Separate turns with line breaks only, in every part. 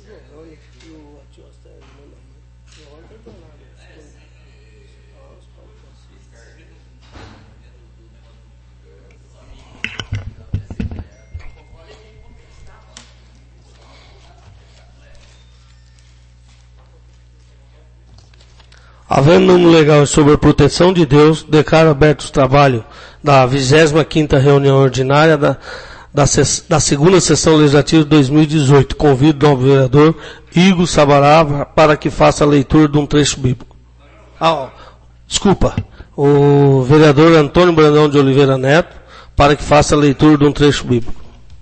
Havendo número legal sobre a proteção de Deus, declaro aberto os trabalhos da 25ª reunião ordinária da segunda sessão legislativa de 2018. Convido o novo vereador Igor Sabará para que faça a leitura de um trecho bíblico. O vereador Antônio Brandão de Oliveira Neto para que faça a leitura de um trecho bíblico.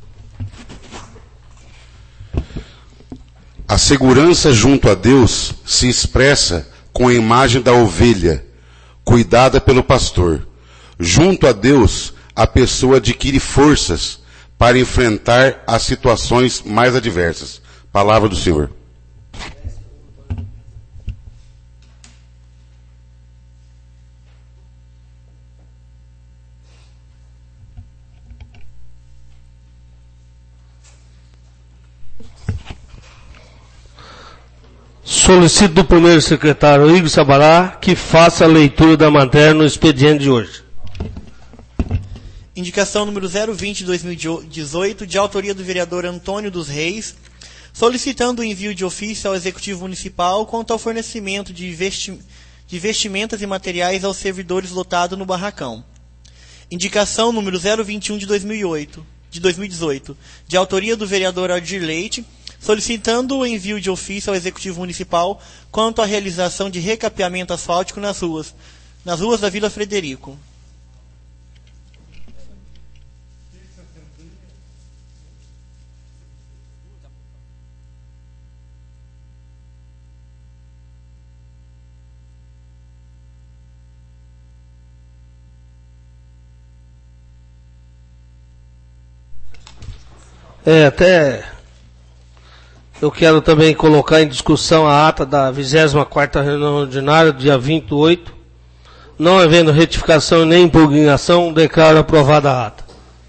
A segurança junto a Deus se expressa com a imagem da ovelha, cuidada pelo pastor. Junto a Deus, a pessoa adquire forças para enfrentar as situações mais adversas. Palavra do Senhor.
Solicito do primeiro secretário Igor Sabará que faça a leitura da matéria no expediente de hoje.
Indicação número 020 de 2018, de autoria do vereador Antônio dos Reis, solicitando o envio de ofício ao Executivo Municipal quanto ao fornecimento de vestimentas e materiais aos servidores lotados no barracão. Indicação número 021 de 2018, de autoria do vereador Aldir Leite, solicitando o envio de ofício ao Executivo Municipal quanto à realização de recapeamento asfáltico nas ruas da Vila Frederico.
Eu quero também colocar em discussão a ata da 24ª reunião ordinária, dia 28. Não havendo retificação nem impugnação, declaro aprovada a ata.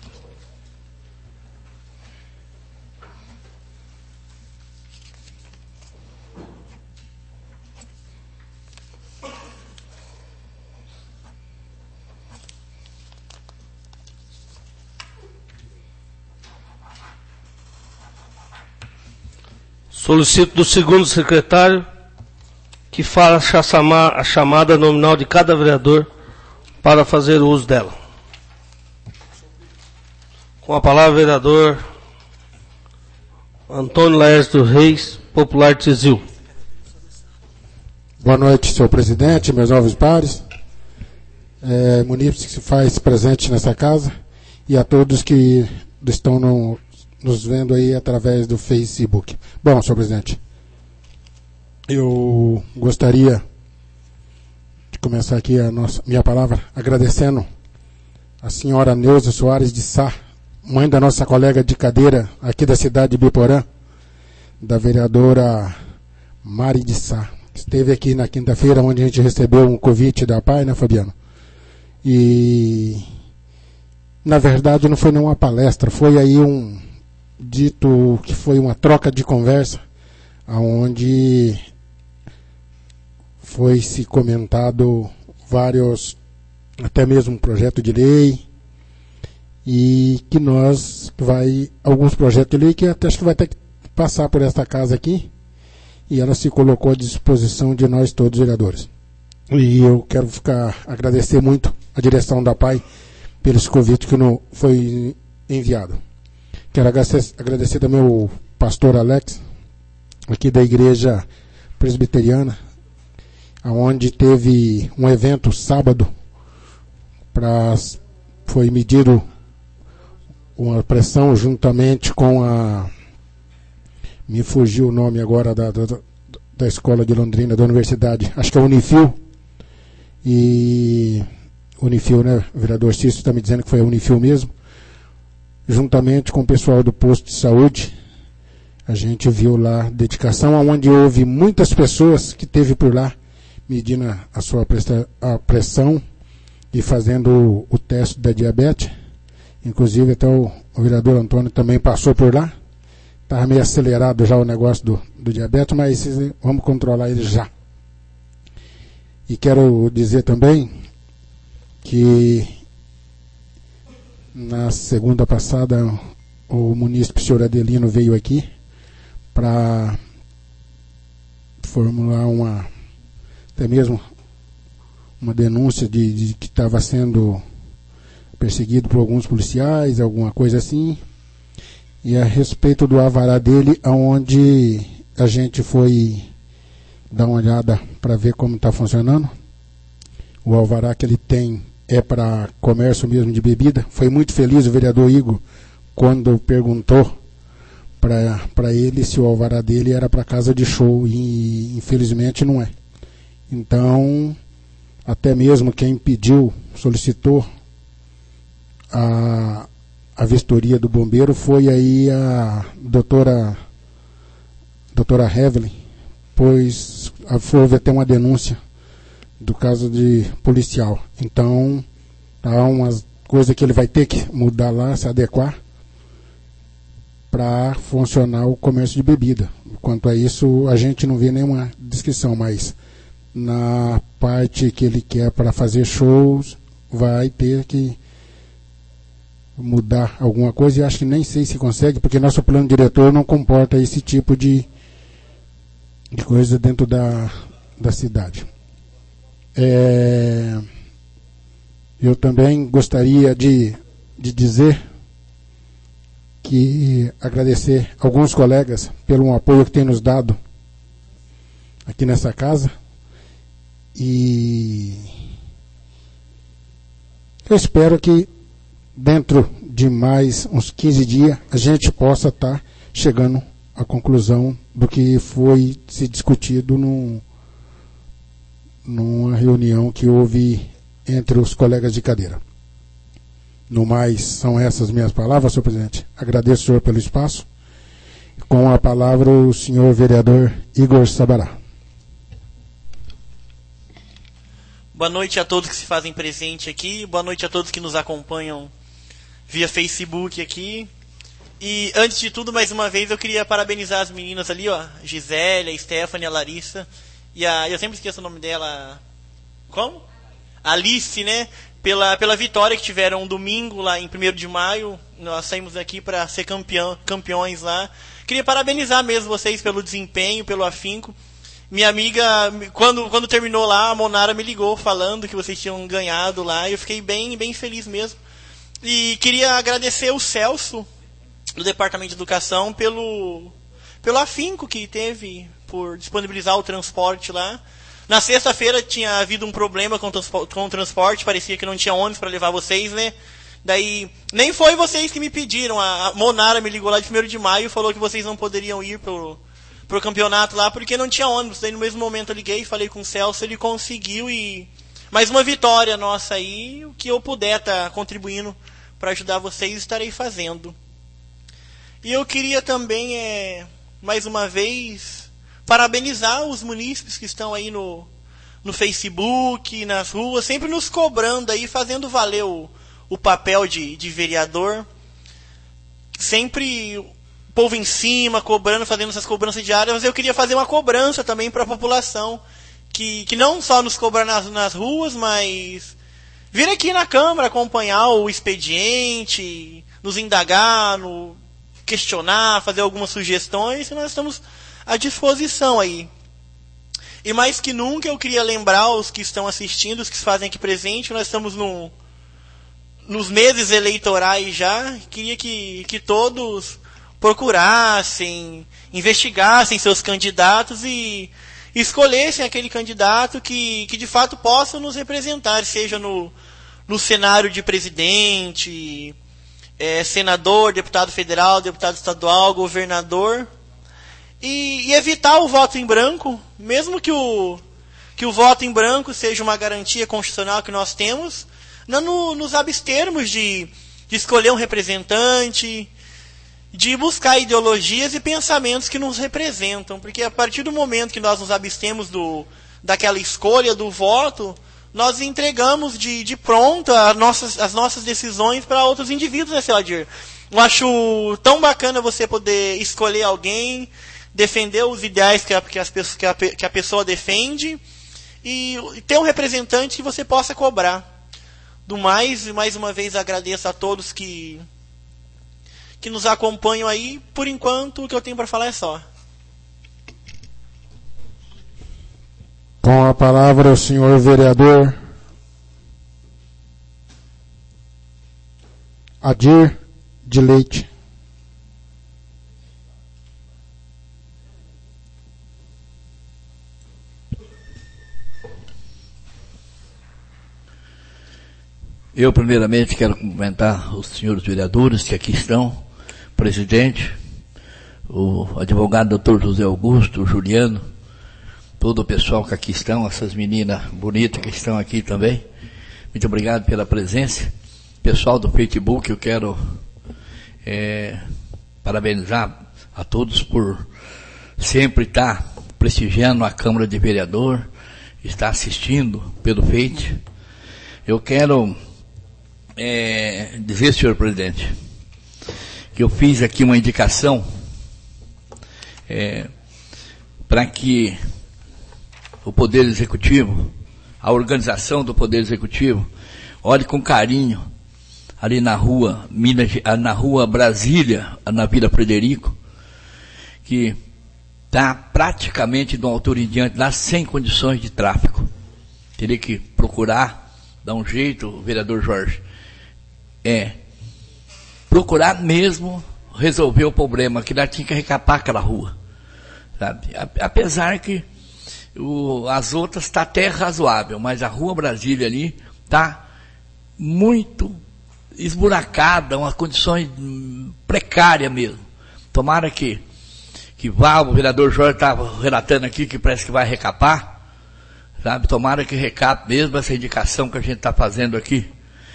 Solicito do segundo secretário que faça a chamada nominal de cada vereador para fazer uso dela. Com a palavra, vereador Antônio Laércio Reis, Popular Tizil.
Boa noite, senhor presidente, meus novos pares, munícipes que se faz presente nessa casa e a todos que estão nos vendo aí através do Facebook. Bom, senhor presidente, eu gostaria de começar aqui minha palavra agradecendo a senhora Neuza Soares de Sá, mãe da nossa colega de cadeira aqui da cidade de Biporã, da vereadora Mari de Sá, que esteve aqui na quinta-feira, onde a gente recebeu um convite da PAI, né, Fabiano? E, na verdade, não foi nenhuma palestra, foi aí dito que foi uma troca de conversa, onde foi se comentado vários, até mesmo um projeto de lei, e que alguns projetos de lei que até acho que vai ter que passar por esta casa aqui, e ela se colocou à disposição de nós todos vereadores. E eu quero agradecer muito a direção da PAI pelo esse convite que foi enviado. Quero agradecer também o pastor Alex, aqui da Igreja Presbiteriana, onde teve um evento sábado, foi medido uma pressão juntamente com me fugiu o nome agora da escola de Londrina, da universidade, acho que é a Unifil, né, o vereador Cício está me dizendo que foi a Unifil mesmo, juntamente com o pessoal do posto de saúde. A gente viu lá dedicação, onde houve muitas pessoas que teve por lá medindo a pressão e fazendo o teste da diabetes. Inclusive até o vereador Antônio também passou por lá. estava meio acelerado já o negócio do diabetes, mas vamos controlar ele já. E quero dizer também que na segunda passada o munícipe senhor Adelino veio aqui para formular até mesmo uma denúncia de que estava sendo perseguido por alguns policiais, alguma coisa assim, e a respeito do alvará dele, onde a gente foi dar uma olhada para ver como está funcionando. O alvará que ele tem é para comércio mesmo de bebida. Foi muito feliz o vereador Igor quando perguntou para ele se o alvará dele era para casa de show, e infelizmente não é. Então, até mesmo quem solicitou a vistoria do bombeiro foi aí a doutora Evelyn, pois houve até uma denúncia do caso de policial. Então, há umas coisas que ele vai ter que mudar lá, se adequar para funcionar o comércio de bebida. Quanto a isso, a gente não vê nenhuma descrição, mas na parte que ele quer para fazer shows, vai ter que mudar alguma coisa, e acho que nem sei se consegue, porque nosso plano diretor não comporta esse tipo de coisa dentro da cidade. Eu também gostaria de dizer que agradecer alguns colegas pelo apoio que têm nos dado aqui nessa casa, e eu espero que dentro de mais uns 15 dias a gente possa estar chegando à conclusão do que foi se discutido numa reunião que houve entre os colegas de cadeira. No mais, são essas minhas palavras, senhor presidente. Agradeço, senhor, pelo espaço. Com a palavra, o senhor vereador Igor Sabará.
Boa noite a todos que se fazem presente aqui. Boa noite a todos que nos acompanham via Facebook aqui. E antes de tudo, mais uma vez, eu queria parabenizar as meninas ali, ó, Gisele, a Stephanie, a Larissa e eu sempre esqueço o nome dela. Como? Alice, né? Pela vitória que tiveram um domingo lá em 1º de maio. Nós saímos aqui para ser campeões lá. Queria parabenizar mesmo vocês pelo desempenho, pelo afinco. Minha amiga, quando terminou lá, a Monara me ligou falando que vocês tinham ganhado lá. E eu fiquei bem, bem feliz mesmo. E queria agradecer o Celso, do Departamento de Educação, pelo afinco que teve por disponibilizar o transporte lá. Na sexta-feira tinha havido um problema com o transporte, parecia que não tinha ônibus para levar vocês, né? Daí, nem foi vocês que me pediram, a Monara me ligou lá de 1º de maio e falou que vocês não poderiam ir pro campeonato lá, porque não tinha ônibus. Daí no mesmo momento eu liguei, falei com o Celso, ele conseguiu, e mais uma vitória nossa aí, o que eu puder estar contribuindo para ajudar vocês, estarei fazendo. E eu queria também, mais uma vez, parabenizar os munícipes que estão aí no Facebook, nas ruas, sempre nos cobrando aí, fazendo valer o papel de vereador. Sempre o povo em cima, cobrando, fazendo essas cobranças diárias, mas eu queria fazer uma cobrança também para a população, que não só nos cobra nas ruas, mas vir aqui na Câmara acompanhar o expediente, nos indagar, questionar, fazer algumas sugestões, e nós estamos à disposição aí. E mais que nunca eu queria lembrar os que estão assistindo, os que se fazem aqui presente, nós estamos nos meses eleitorais já. Queria que todos procurassem, investigassem seus candidatos e escolhessem aquele candidato que de fato possa nos representar, seja no cenário de presidente, senador, deputado federal, deputado estadual, governador, e evitar o voto em branco, mesmo que o voto em branco seja uma garantia constitucional que nós temos, não nos abstermos de escolher um representante, de buscar ideologias e pensamentos que nos representam, porque a partir do momento que nós nos abstemos daquela escolha do voto, nós entregamos de pronto as nossas decisões para outros indivíduos, né, seu Adir? Eu acho tão bacana você poder escolher alguém, defender os ideais que a pessoa defende e ter um representante que você possa cobrar. Do mais uma vez agradeço a todos que nos acompanham aí. Por enquanto, o que eu tenho para falar é só.
Com a palavra o senhor vereador Adir de Leite.
Eu, primeiramente, quero cumprimentar os senhores vereadores que aqui estão, presidente, o advogado Dr. José Augusto, o Juliano, todo o pessoal que aqui estão, essas meninas bonitas que estão aqui também. Muito obrigado pela presença. Pessoal do Facebook, eu quero parabenizar a todos por sempre estar prestigiando a Câmara de Vereador, estar assistindo pelo Face. Eu quero dizer, senhor presidente, que eu fiz aqui uma indicação para que o Poder Executivo, a organização do Poder Executivo, olhe com carinho ali na rua Brasília, na Vila Frederico, que está praticamente de uma altura em diante lá sem condições de tráfego. Teria que procurar, dar um jeito, o vereador Jorge, procurar mesmo resolver o problema, que lá tinha que recapar aquela rua, sabe? Apesar que as outras está até razoável, mas a rua Brasília ali está muito esburacada, umas condições precárias mesmo. Tomara que vá, o vereador Jorge estava relatando aqui que parece que vai recapar, sabe? Tomara que recape mesmo essa indicação que a gente está fazendo aqui.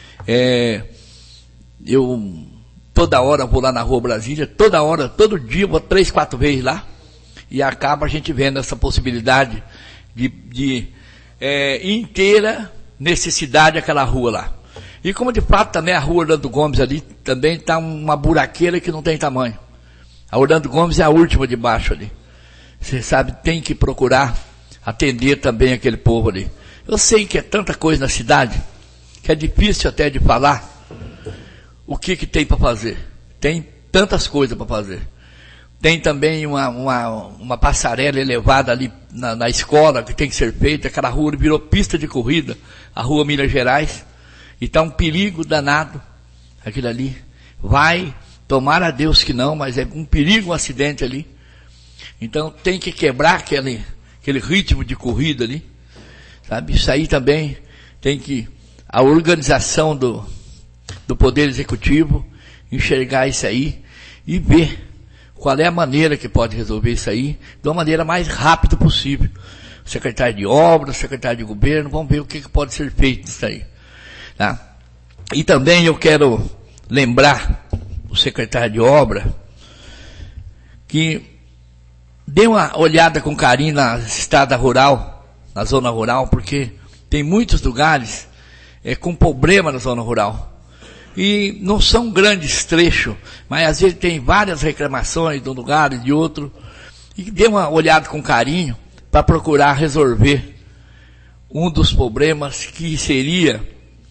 Eu toda hora vou lá na rua Brasília, todo dia vou 3, 4 vezes lá, e acaba a gente vendo essa possibilidade de inteira necessidade aquela rua lá. E como de fato também a rua Orlando Gomes ali também está uma buraqueira que não tem tamanho. A Orlando Gomes é a última de baixo ali. Você sabe, tem que procurar atender também aquele povo ali. Eu sei que é tanta coisa na cidade que é difícil até de falar o que tem para fazer. Tem tantas coisas para fazer. Tem também uma passarela elevada ali na escola que tem que ser feita. Aquela rua virou pista de corrida, a rua Minas Gerais. E está um perigo danado aquilo ali. Tomara a Deus que não, mas é um perigo, um acidente ali. Então tem que quebrar aquele ritmo de corrida ali, sabe? Isso aí também tem que a organização do Poder Executivo enxergar isso aí e ver qual é a maneira que pode resolver isso aí de uma maneira mais rápida possível. O secretário de Obras, o secretário de Governo, vamos ver o que pode ser feito disso aí. Tá? E também eu quero lembrar o secretário de Obra que dê uma olhada com carinho na estrada rural, na zona rural, porque tem muitos lugares com problema na zona rural. E não são grandes trechos, mas às vezes tem várias reclamações de um lugar e de outro. E dê uma olhada com carinho para procurar resolver um dos problemas que seria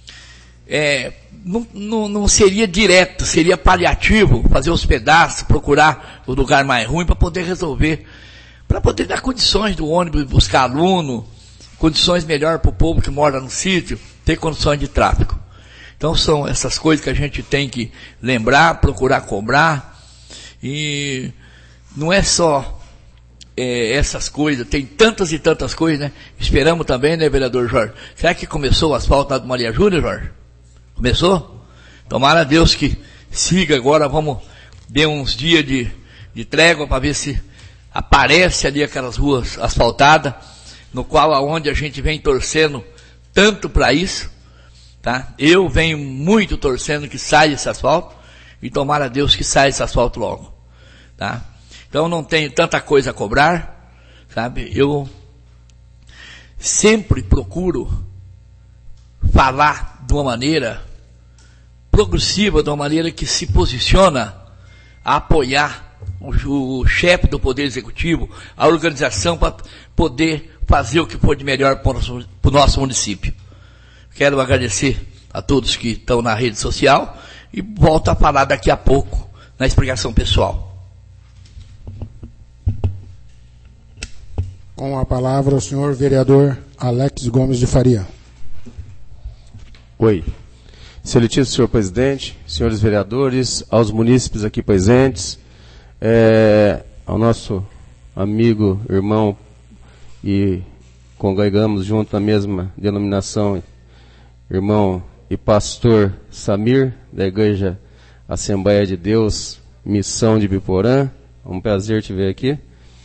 não seria direto, seria paliativo, fazer os pedaços, procurar o lugar mais ruim para poder resolver, para poder dar condições do ônibus buscar aluno, condições melhores para o povo que mora no sítio, ter condições de tráfego. Então são essas coisas que a gente tem que lembrar, procurar cobrar, e não é só essas coisas, tem tantas e tantas coisas, né? Esperamos também, né, vereador Jorge? Será que começou o asfalto lá do Maria Júlia, Jorge? Começou? Tomara a Deus que siga agora, vamos dar uns dias de trégua para ver se aparece ali aquelas ruas asfaltadas, no qual aonde a gente vem torcendo tanto para isso, tá? Eu venho muito torcendo que saia esse asfalto, e tomara a Deus que saia esse asfalto logo, tá? Então não tenho tanta coisa a cobrar, sabe? Eu sempre procuro falar de uma maneira progressiva, de uma maneira que se posiciona a apoiar o chefe do Poder Executivo, a organização, para poder fazer o que for de melhor para o nosso município. Quero agradecer a todos que estão na rede social e volto a falar daqui a pouco na explicação pessoal.
Com a palavra o senhor vereador Alex Gomes de Faria.
Oi. Excelentíssimo senhor presidente, senhores vereadores, aos munícipes aqui presentes, ao nosso amigo, irmão, e congregamos junto na mesma denominação, irmão e pastor Samir, da Igreja Assembleia de Deus, Missão de Biporã. É um prazer te ver aqui.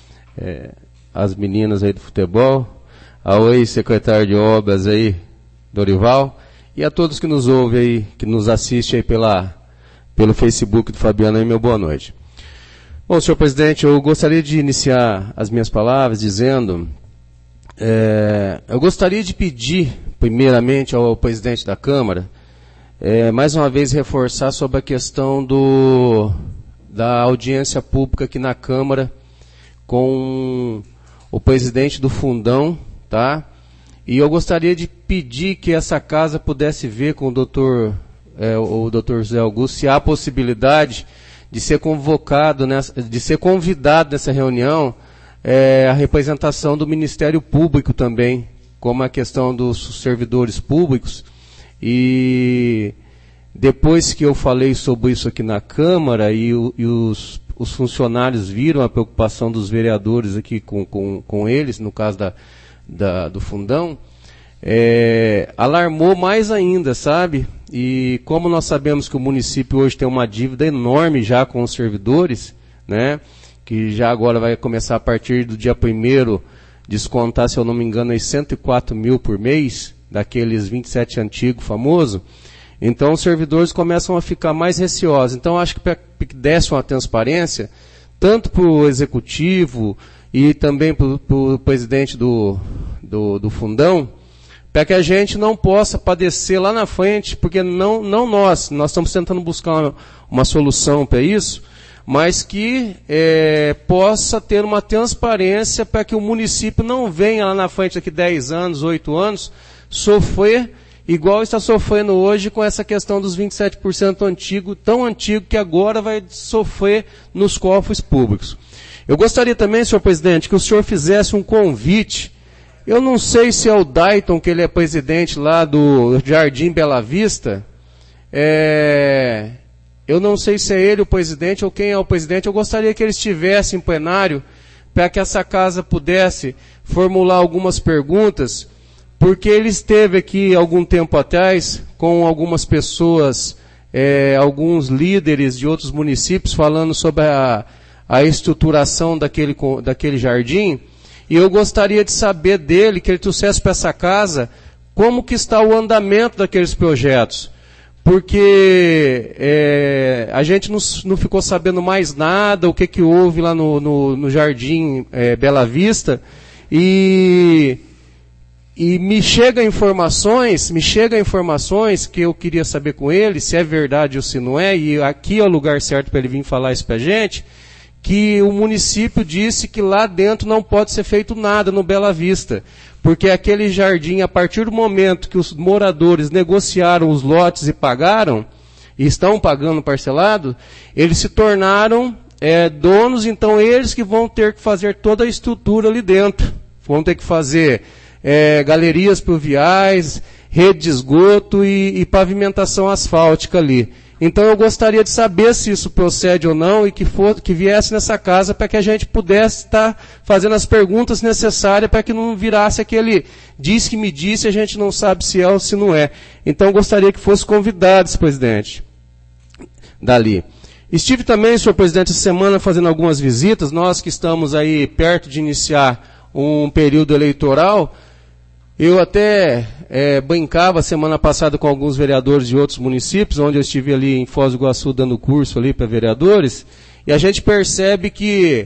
As meninas aí do futebol, ao ex-secretário de obras aí, Dorival, e a todos que nos ouvem aí, que nos assistem aí pelo Facebook do Fabiano aí, meu boa noite. Bom, senhor presidente, eu gostaria de iniciar as minhas palavras dizendo, eu gostaria de pedir, primeiramente, ao presidente da Câmara, mais uma vez reforçar sobre a questão da audiência pública aqui na Câmara com o presidente do Fundão, tá? E eu gostaria de pedir que essa casa pudesse ver com o doutor José Augusto se há possibilidade de ser convocado, de ser convidado nessa reunião a representação do Ministério Público também, como a questão dos servidores públicos. E depois que eu falei sobre isso aqui na Câmara e os funcionários viram a preocupação dos vereadores aqui com eles, no caso do Fundão, alarmou mais ainda, sabe? E como nós sabemos que o município hoje tem uma dívida enorme já com os servidores, né? Que já agora vai começar a partir do dia 1º descontar, se eu não me engano, aí 104 mil por mês, daqueles 27 antigos famosos. Então os servidores começam a ficar mais receosos. Então acho que para que desse uma transparência, tanto para o executivo e também para o presidente do Fundão, para que a gente não possa padecer lá na frente, porque não nós estamos tentando buscar uma solução para isso, mas que possa ter uma transparência para que o município não venha lá na frente daqui 10 anos, 8 anos, sofrer igual está sofrendo hoje com essa questão dos 27% antigo, tão antigo que agora vai sofrer nos cofres públicos. Eu gostaria também, senhor presidente, que o senhor fizesse um convite. Eu não sei se é o Dayton, que ele é presidente lá do Jardim Bela Vista. Eu não sei se é ele o presidente ou quem é o presidente. Eu gostaria que ele estivesse em plenário para que essa casa pudesse formular algumas perguntas, porque ele esteve aqui algum tempo atrás com algumas pessoas, alguns líderes de outros municípios falando sobre a estruturação daquele jardim, e eu gostaria de saber dele, que ele trouxesse para essa casa, como que está o andamento daqueles projetos. Porque a gente não ficou sabendo mais nada, o que houve lá no Jardim Bela Vista, e me chega informações que eu queria saber com ele, se é verdade ou se não é, e aqui é o lugar certo para ele vir falar isso para a gente, que o município disse que lá dentro não pode ser feito nada no Bela Vista, porque aquele jardim, a partir do momento que os moradores negociaram os lotes e pagaram, e estão pagando parcelado, eles se tornaram donos, então eles que vão ter que fazer toda a estrutura ali dentro. Vão ter que fazer galerias pluviais, rede de esgoto e pavimentação asfáltica ali. Então eu gostaria de saber se isso procede ou não e que viesse nessa casa para que a gente pudesse estar fazendo as perguntas necessárias para que não virasse aquele diz que me disse, a gente não sabe se é ou se não é. Então eu gostaria que fosse convidado esse presidente dali. Estive também, senhor presidente, essa semana fazendo algumas visitas, nós que estamos aí perto de iniciar um período eleitoral. Eu até brincava semana passada com alguns vereadores de outros municípios, onde eu estive ali em Foz do Iguaçu dando curso ali para vereadores, e a gente percebe que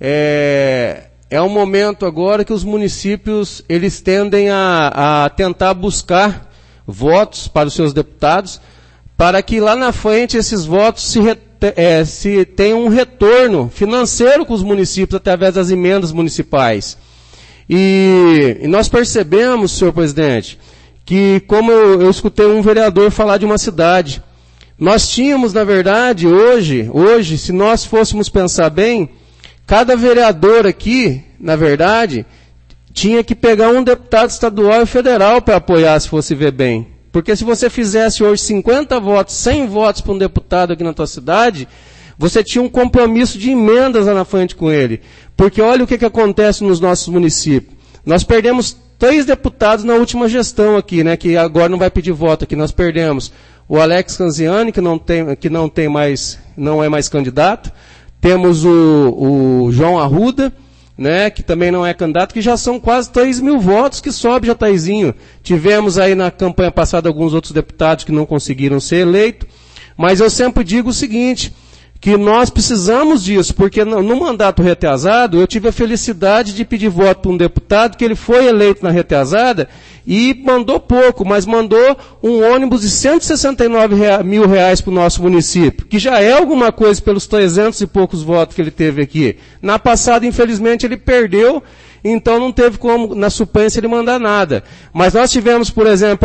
é um momento agora que os municípios eles tendem a tentar buscar votos para os seus deputados, para que lá na frente esses votos se tenham um retorno financeiro com os municípios através das emendas municipais. E nós percebemos, senhor presidente, que como eu escutei um vereador falar de uma cidade, nós tínhamos, na verdade, hoje, se nós fôssemos pensar bem, cada vereador aqui, na verdade, tinha que pegar um deputado estadual e federal para apoiar, se fosse ver bem. Porque se você fizesse hoje 50 votos, 100 votos para um deputado aqui na tua cidade, você tinha um compromisso de emendas lá na frente com ele. Porque olha o que acontece nos nossos municípios. Nós perdemos 3 deputados na última gestão aqui, né, que agora não vai pedir voto aqui. Nós perdemos o Alex Canziani, que não é mais candidato. Temos o João Arruda, né, que também não é candidato, que já são quase 3 mil votos que sobe Jataizinho. Tivemos aí na campanha passada alguns outros deputados que não conseguiram ser eleitos, mas eu sempre digo o seguinte, que nós precisamos disso, porque no mandato retrasado eu tive a felicidade de pedir voto para um deputado que ele foi eleito na retrasada e mandou pouco, mas mandou um ônibus de 169 mil reais para o nosso município, que já é alguma coisa pelos 300 e poucos votos que ele teve aqui. Na passada, infelizmente, ele perdeu, então não teve como, na suplência, ele mandar nada. Mas nós tivemos, por exemplo,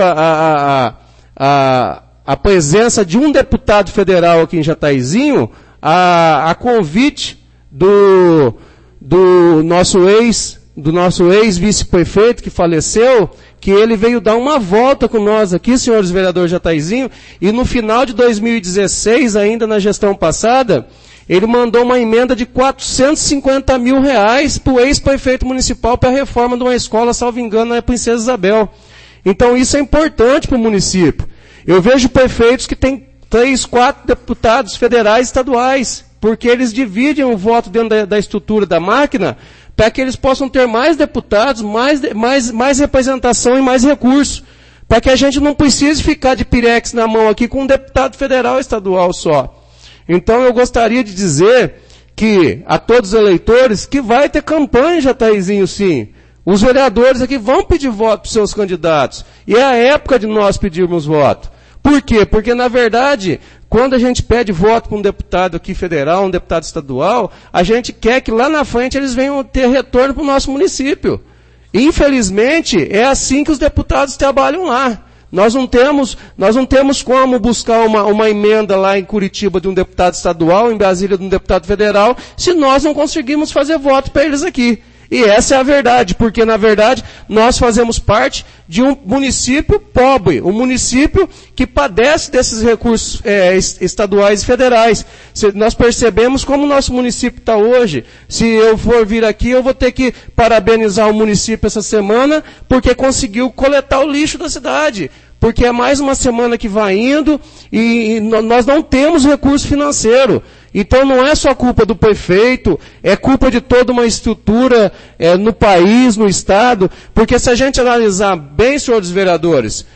a presença de um deputado federal aqui em Jataizinho, a convite do nosso ex-vice-prefeito que faleceu, que ele veio dar uma volta com nós aqui, senhores vereadores Jataizinho, e no final de 2016, ainda na gestão passada, ele mandou uma emenda de 450 mil reais para o ex-prefeito municipal para a reforma de uma escola, salvo engano, na Princesa Isabel. Então isso é importante para o município. Eu vejo prefeitos que têm 3, 4 deputados federais e estaduais, porque eles dividem o voto dentro da estrutura da máquina para que eles possam ter mais deputados, mais representação e mais recursos, para que a gente não precise ficar de pirex na mão aqui com um deputado federal e estadual só. Então eu gostaria de dizer que a todos os eleitores que vai ter campanha, Jataizinho, sim. Os vereadores aqui vão pedir voto para os seus candidatos. E é a época de nós pedirmos voto. Por quê? Porque, na verdade, quando a gente pede voto para um deputado aqui federal, um deputado estadual, a gente quer que lá na frente eles venham ter retorno para o nosso município. Infelizmente, é assim que os deputados trabalham lá. Nós não temos como buscar uma emenda lá em Curitiba de um deputado estadual, em Brasília de um deputado federal, se nós não conseguimos fazer voto para eles aqui. E essa é a verdade, porque na verdade nós fazemos parte de um município pobre, um município que padece desses recursos estaduais e federais. Nós percebemos como o nosso município está hoje. Se eu for vir aqui, eu vou ter que parabenizar o município essa semana, porque conseguiu coletar o lixo da cidade. Porque é mais uma semana que vai indo e nós não temos recurso financeiro. Então não é só culpa do prefeito, é culpa de toda uma estrutura no país, no estado, porque se a gente analisar bem, senhores vereadores,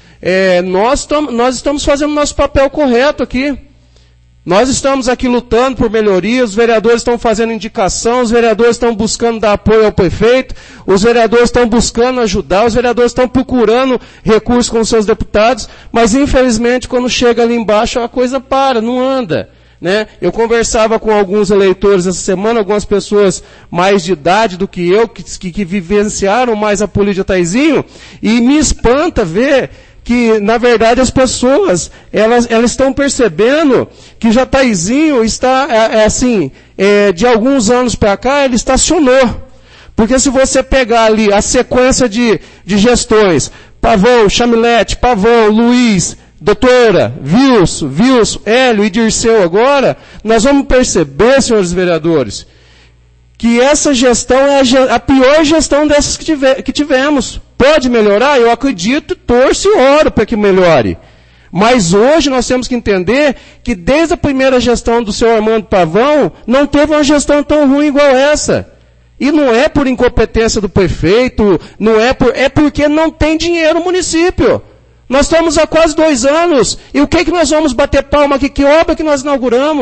nós estamos fazendo nosso papel correto aqui. Nós estamos aqui lutando por melhorias, os vereadores estão fazendo indicação, os vereadores estão buscando dar apoio ao prefeito, os vereadores estão buscando ajudar, os vereadores estão procurando recursos com os seus deputados, mas infelizmente quando chega ali embaixo a coisa para, não anda. Né? Eu conversava com alguns eleitores essa semana, algumas pessoas mais de idade do que eu, que vivenciaram mais a política Jataizinho, e me espanta ver que, na verdade, as pessoas, elas estão percebendo que Jataizinho está, de alguns anos para cá, ele estacionou. Porque se você pegar ali a sequência de gestões, Pavão, Chamilete, Pavão, Luiz, doutora, Wilson, Hélio e Dirceu agora, nós vamos perceber, senhores vereadores, que essa gestão é a pior gestão dessas que tivemos. Pode melhorar? Eu acredito, torço e oro para que melhore. Mas hoje nós temos que entender que desde a primeira gestão do senhor Armando Pavão, não teve uma gestão tão ruim igual essa. E não é por incompetência do prefeito, é porque não tem dinheiro no município. Nós estamos há quase 2 anos, e o que nós vamos bater palma aqui? Que obra que nós inauguramos?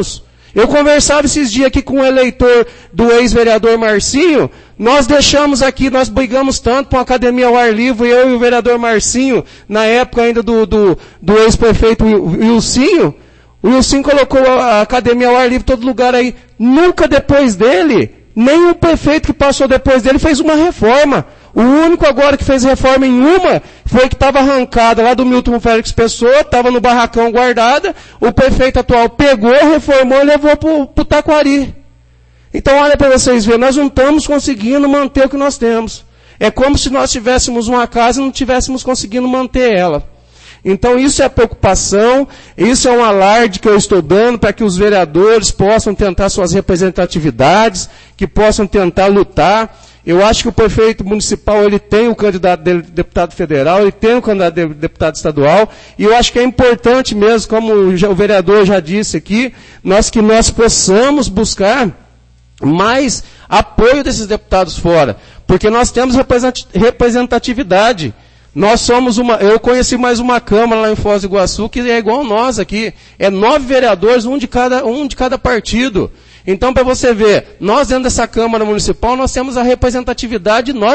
Eu conversava esses dias aqui com o eleitor do ex-vereador Marcinho, nós deixamos aqui, nós brigamos tanto para uma academia ao ar livre, eu e o vereador Marcinho, na época ainda do ex-prefeito Wilsinho, o Wilsinho colocou a academia ao ar livre em todo lugar aí. Nunca depois dele, nenhum prefeito que passou depois dele fez uma reforma. O único agora que fez reforma em uma foi que estava arrancada lá do Milton Félix Pessoa, estava no barracão guardada, o prefeito atual pegou, reformou e levou para o Taquari. Então olha para vocês verem, nós não estamos conseguindo manter o que nós temos. É como se nós tivéssemos uma casa e não tivéssemos conseguindo manter ela. Então isso é preocupação, isso é um alarde que eu estou dando para que os vereadores possam tentar suas representatividades, que possam tentar lutar. Eu acho que o prefeito municipal, ele tem o candidato de deputado federal, ele tem o candidato de deputado estadual, e eu acho que é importante mesmo, como o vereador já disse aqui, que nós possamos buscar mais apoio desses deputados fora, porque nós temos representatividade. Nós somos eu conheci mais uma Câmara lá em Foz do Iguaçu, que é igual nós aqui, é 9 vereadores, um de cada partido. Então, para você ver, nós dentro dessa Câmara Municipal, nós temos a representatividade de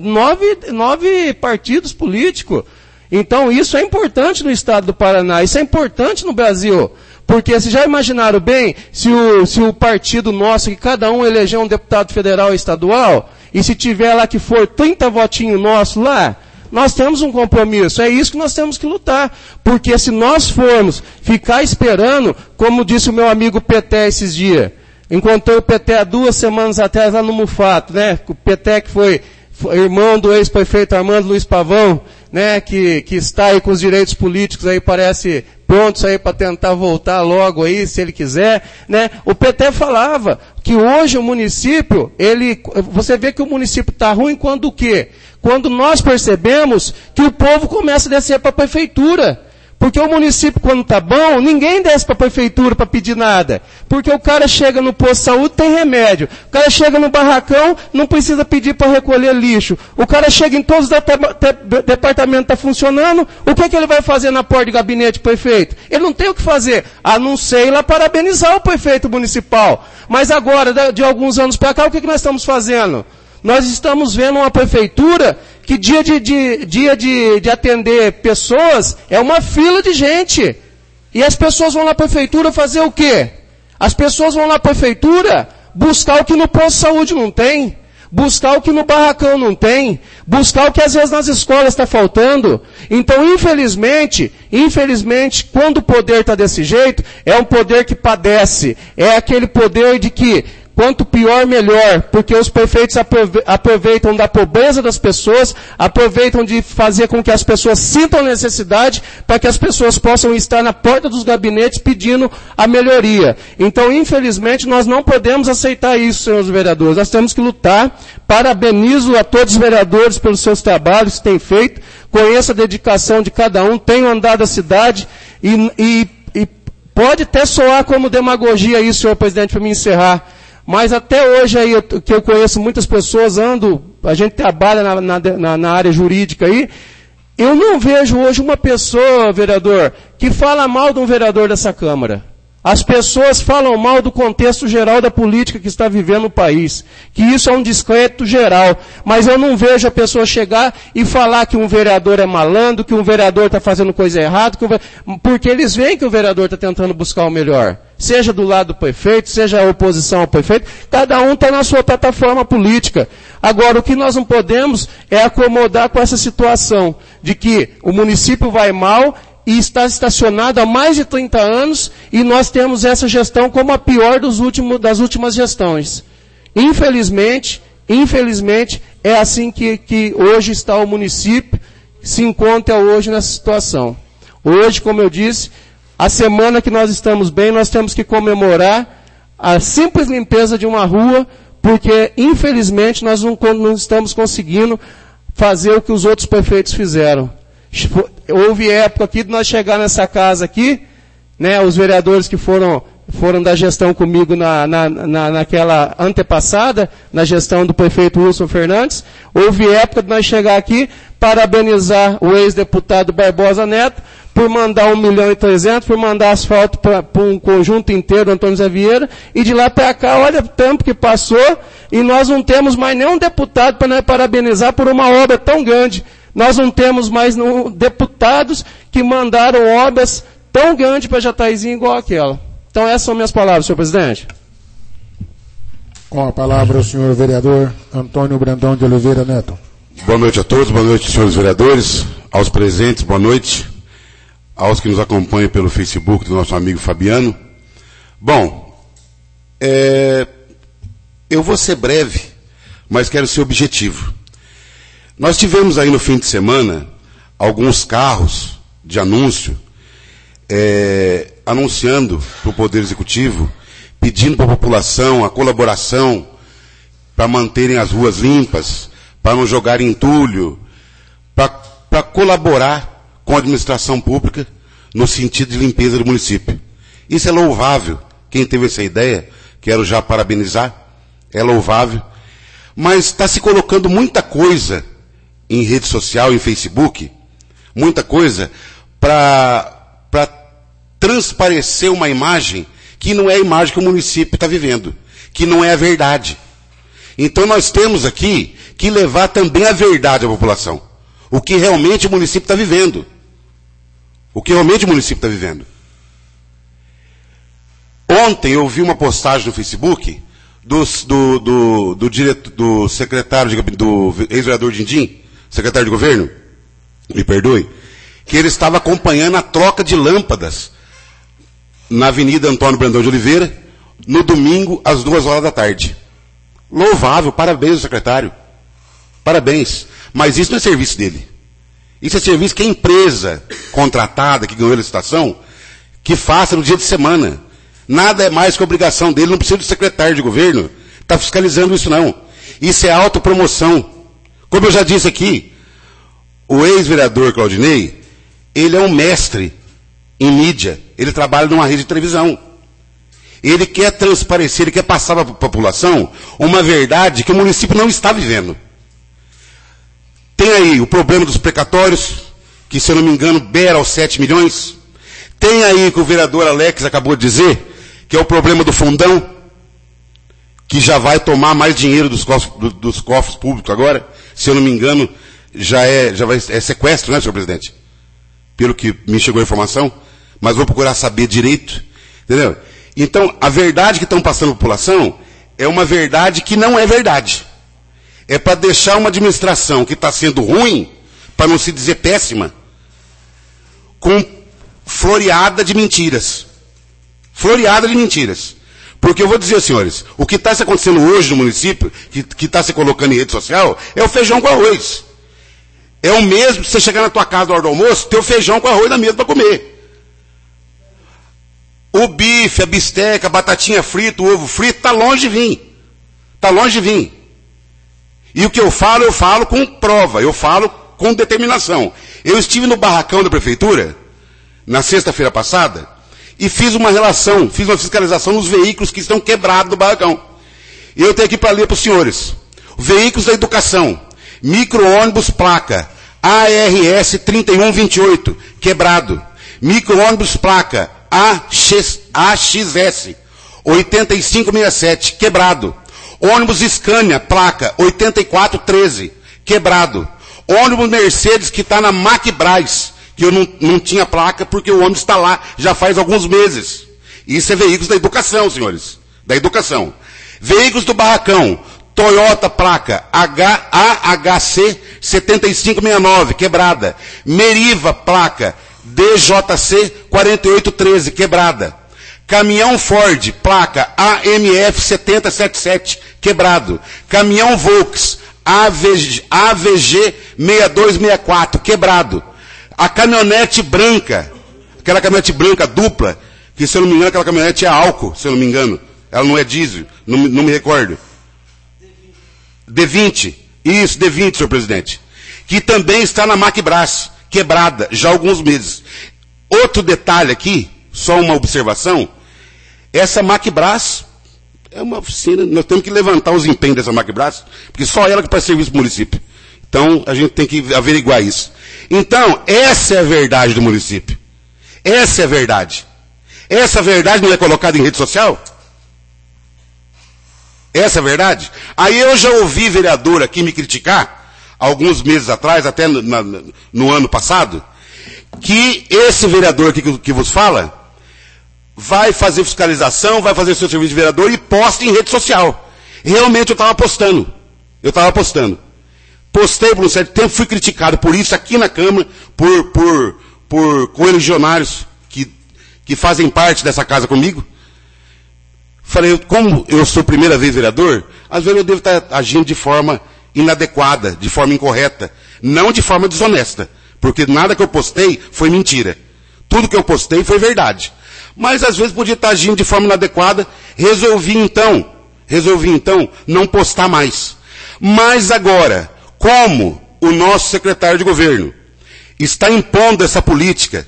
9 partidos políticos. Então, isso é importante no estado do Paraná, isso é importante no Brasil. Porque, se já imaginaram bem, se o partido nosso, que cada um eleger um deputado federal e estadual, e se tiver lá que for 30 votinhos nossos lá, nós temos um compromisso, é isso que nós temos que lutar. Porque se nós formos ficar esperando, como disse o meu amigo Peté esses dias, encontrei o Peté há 2 semanas atrás lá no Mufato, né? O Peté que foi irmão do ex-prefeito Armando Luiz Pavão, né? Que está aí com os direitos políticos aí, parece prontos aí para tentar voltar logo aí, se ele quiser, né? O Peté falava que hoje o município, você vê que o município está ruim quando o quê? Quando nós percebemos que o povo começa a descer para a prefeitura. Porque o município, quando está bom, ninguém desce para a prefeitura para pedir nada. Porque o cara chega no posto de saúde, tem remédio. O cara chega no barracão, não precisa pedir para recolher lixo. O cara chega em todos os departamentos, está funcionando. O que ele vai fazer na porta de gabinete do prefeito? Ele não tem o que fazer, a não ser ir lá parabenizar o prefeito municipal. Mas agora, de alguns anos para cá, o que nós estamos fazendo? Nós estamos vendo uma prefeitura que dia de atender pessoas é uma fila de gente. E as pessoas vão lá para a prefeitura fazer o quê? As pessoas vão lá para a prefeitura buscar o que no posto de saúde não tem, buscar o que no barracão não tem, buscar o que às vezes nas escolas está faltando. Então, infelizmente, quando o poder está desse jeito, é um poder que padece. É aquele poder de que quanto pior, melhor, porque os prefeitos aproveitam da pobreza das pessoas, aproveitam de fazer com que as pessoas sintam necessidade, para que as pessoas possam estar na porta dos gabinetes pedindo a melhoria. Então, infelizmente, nós não podemos aceitar isso, senhores vereadores. Nós temos que lutar. Parabenizo a todos os vereadores pelos seus trabalhos que têm feito. Conheço a dedicação de cada um, tenho andado a cidade e pode até soar como demagogia isso, senhor presidente, para me encerrar. Mas até hoje aí, que eu conheço muitas pessoas, a gente trabalha na área jurídica aí, eu não vejo hoje uma pessoa, vereador, que fala mal de um vereador dessa Câmara. As pessoas falam mal do contexto geral da política que está vivendo o país, que isso é um descrédito geral, mas eu não vejo a pessoa chegar e falar que um vereador é malandro, que um vereador está fazendo coisa errada, porque eles veem que o vereador está tentando buscar o melhor. Seja do lado do prefeito, seja a oposição ao prefeito, cada um está na sua plataforma política. Agora, o que nós não podemos é acomodar com essa situação de que o município vai mal e está estacionado há mais de 30 anos e nós temos essa gestão como a pior das últimas gestões. Infelizmente, é assim que hoje está o município, se encontra hoje nessa situação. Hoje, como eu disse, a semana que nós estamos bem, nós temos que comemorar a simples limpeza de uma rua, porque, infelizmente, nós não estamos conseguindo fazer o que os outros prefeitos fizeram. Houve época aqui de nós chegar nessa casa aqui, né, os vereadores que foram da gestão comigo naquela antepassada, na gestão do prefeito Wilson Fernandes, houve época de nós chegar aqui, parabenizar o ex-deputado Barbosa Neto, por mandar 1.300.000, por mandar asfalto para um conjunto inteiro, Antônio Zé Vieira, e de lá para cá, olha o tempo que passou, e nós não temos mais nenhum deputado para parabenizar por uma obra tão grande. Nós não temos mais deputados que mandaram obras tão grandes para Jataizinho igual aquela. Então essas são minhas palavras, senhor presidente.
Com a palavra o senhor vereador Antônio Brandão de Oliveira Neto.
Boa noite a todos, boa noite, senhores vereadores, aos presentes, boa noite, aos que nos acompanham pelo Facebook do nosso amigo Fabiano. Bom, eu vou ser breve, mas quero ser objetivo. Nós tivemos aí no fim de semana alguns carros de anúncio, anunciando para o Poder Executivo, pedindo para a população a colaboração para manterem as ruas limpas, para não jogarem entulho, para colaborar com a administração pública no sentido de limpeza do município. Isso é louvável. Quem teve essa ideia, quero já parabenizar, é louvável. Mas está se colocando muita coisa em rede social, em Facebook, muita coisa para transparecer uma imagem que não é a imagem que o município está vivendo, que não é a verdade. Então nós temos aqui que levar também a verdade à população. O que realmente o município está vivendo. O que realmente o município está vivendo. Ontem eu vi uma postagem no Facebook do secretário, do ex-vereador Dindim, secretário de governo, me perdoe, que ele estava acompanhando a troca de lâmpadas na Avenida Antônio Brandão de Oliveira, no domingo, às 2h da tarde. Louvável, parabéns, secretário. Parabéns. Mas isso não é serviço dele. Isso é serviço que a empresa contratada, que ganhou a licitação, que faça no dia de semana. Nada é mais que obrigação dele, não precisa do secretário de governo estar fiscalizando isso não. Isso é autopromoção. Como eu já disse aqui, o ex-vereador Claudinei, ele é um mestre em mídia. Ele trabalha numa rede de televisão. Ele quer transparecer, ele quer passar para a população uma verdade que o município não está vivendo. Tem aí o problema dos precatórios, que se eu não me engano beira aos 7 milhões. Tem aí que o vereador Alex acabou de dizer, que é o problema do fundão, que já vai tomar mais dinheiro dos cofres públicos agora. Se eu não me engano, é sequestro, né, senhor presidente? Pelo que me chegou a informação. Mas vou procurar saber direito. Entendeu? Então, a verdade que estão passando à população é uma verdade que não é verdade. É para deixar uma administração que está sendo ruim, para não se dizer péssima, com floreada de mentiras. Floreada de mentiras. Porque eu vou dizer, senhores, o que está se acontecendo hoje no município, que está se colocando em rede social, é o feijão com arroz. É o mesmo que você chegar na tua casa na hora do almoço, ter o feijão com arroz na mesa para comer. O bife, a bisteca, a batatinha frita, o ovo frito, está longe de vir. Está longe de vir. E o que eu falo com prova, eu falo com determinação. Eu estive no barracão da prefeitura, na sexta-feira passada, e fiz uma relação, fiz uma fiscalização nos veículos que estão quebrados do barracão. E eu tenho aqui para ler para os senhores. Veículos da educação, micro-ônibus placa, ARS 3128, quebrado. Micro-ônibus placa, AXS 8567, quebrado. Ônibus Scania, placa 8413, quebrado. Ônibus Mercedes que está na Macbras, que eu não tinha placa porque o ônibus está lá já faz alguns meses. Isso é veículos da educação, senhores. Da educação. Veículos do barracão, Toyota placa AHC 7569, quebrada. Meriva placa DJC 4813, quebrada. Caminhão Ford, placa AMF 7077, quebrado. Caminhão Volks AVG 6264, quebrado. A caminhonete branca, aquela caminhonete branca dupla, que se eu não me engano aquela caminhonete é álcool, se eu não me engano. Ela não é diesel, não me recordo. D20, isso, D20, senhor presidente. Que também está na Macbras, quebrada, já há alguns meses. Outro detalhe aqui, só uma observação, essa Macbras é uma oficina, nós temos que levantar os empenhos dessa Macbras, porque só ela que faz serviço para o município. Então, a gente tem que averiguar isso. Então, essa é a verdade do município. Essa é a verdade. Essa verdade não é colocada em rede social? Essa é a verdade? Aí eu já ouvi vereador aqui me criticar, alguns meses atrás, até no ano passado, que esse vereador aqui que vos fala, vai fazer fiscalização, vai fazer seu serviço de vereador e posta em rede social. Realmente eu estava postando. Postei por um certo tempo, fui criticado por isso aqui na Câmara, por correligionários que fazem parte dessa casa comigo. Falei, como eu sou primeira vez vereador, às vezes eu devo estar agindo de forma inadequada, de forma incorreta, não de forma desonesta, porque nada que eu postei foi mentira. Tudo que eu postei foi verdade. Mas às vezes podia estar agindo de forma inadequada, resolvi então não postar mais. Mas agora, como o nosso secretário de governo está impondo essa política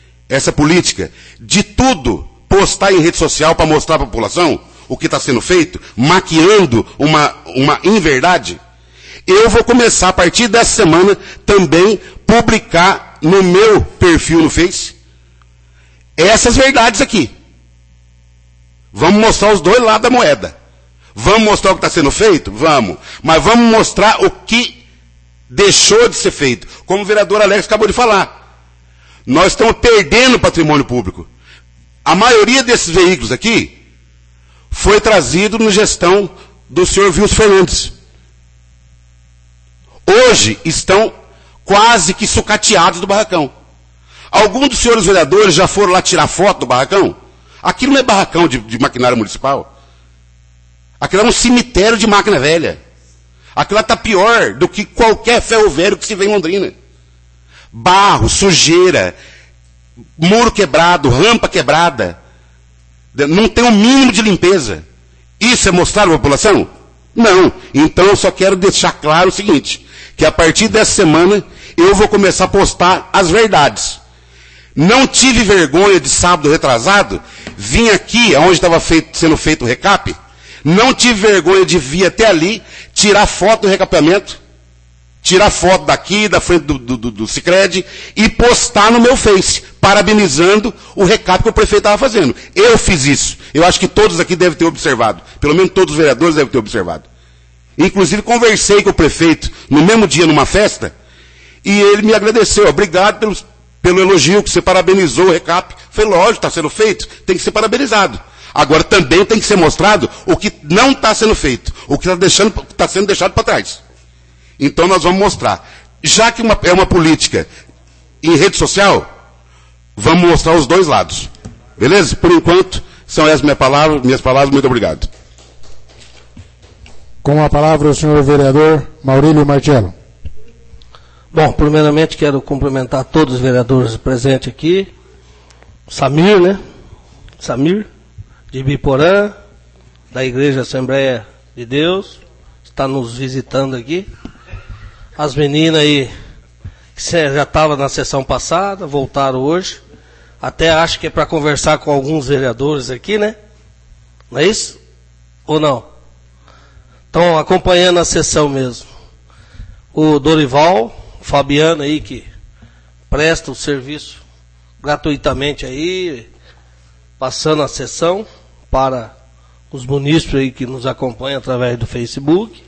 de tudo postar em rede social para mostrar para a população o que está sendo feito, maquiando uma inverdade, eu vou começar a partir dessa semana também publicar no meu perfil no Face essas verdades aqui. Vamos mostrar os dois lados da moeda. Vamos mostrar o que está sendo feito? Vamos. Mas vamos mostrar o que deixou de ser feito. Como o vereador Alex acabou de falar. Nós estamos perdendo patrimônio público. A maioria desses veículos aqui foi trazido na gestão do senhor Wilson Fernandes. Hoje estão quase que sucateados do barracão. Alguns dos senhores vereadores já foram lá tirar foto do barracão? Aquilo não é barracão de maquinária municipal. Aquilo é um cemitério de máquina velha. Aquilo está pior do que qualquer ferro velho que se vê em Londrina. Barro, sujeira, muro quebrado, rampa quebrada. Não tem um mínimo de limpeza. Isso é mostrar à população? Não. Então eu só quero deixar claro o seguinte, que a partir dessa semana eu vou começar a postar as verdades. Não tive vergonha de sábado retrasado, vim aqui, onde estava sendo feito o recap, não tive vergonha de vir até ali, tirar foto do recapeamento, tirar foto daqui, da frente do Sicredi, e postar no meu Face, parabenizando o recap que o prefeito estava fazendo. Eu fiz isso. Eu acho que todos aqui devem ter observado. Pelo menos todos os vereadores devem ter observado. Inclusive, conversei com o prefeito no mesmo dia, numa festa, e ele me agradeceu. Obrigado pelo elogio, que você parabenizou o recap. Foi lógico, está sendo feito, tem que ser parabenizado. Agora também tem que ser mostrado o que não está sendo feito, o que está sendo deixado para trás. Então nós vamos mostrar. Já que é uma política em rede social, vamos mostrar os dois lados. Beleza? Por enquanto, são essas minhas palavras. Muito obrigado.
Com a palavra o senhor vereador Maurílio Marcello.
Bom, primeiramente quero cumprimentar todos os vereadores presentes aqui. Samir, né? Samir, de Ibiporã, da Igreja Assembleia de Deus, está nos visitando aqui. As meninas aí, que já estavam na sessão passada, voltaram hoje. Até acho que é para conversar com alguns vereadores aqui, né? Não é isso? Ou não? Estão acompanhando a sessão mesmo. O Dorival, o Fabiano aí, que presta o serviço gratuitamente aí, passando a sessão para os munícipes aí que nos acompanham através do Facebook.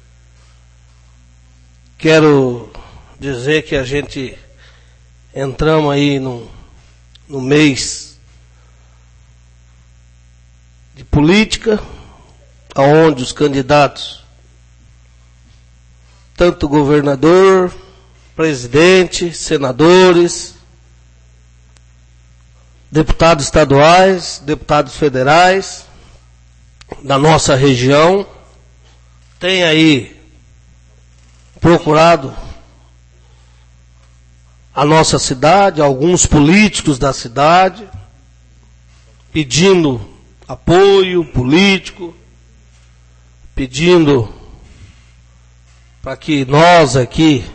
Quero dizer que a gente entramos aí no mês de política, aonde os candidatos, tanto governador, presidente, senadores, deputados estaduais, deputados federais da nossa região, tem aí procurado a nossa cidade, alguns políticos da cidade, pedindo apoio político, pedindo para que nós aqui,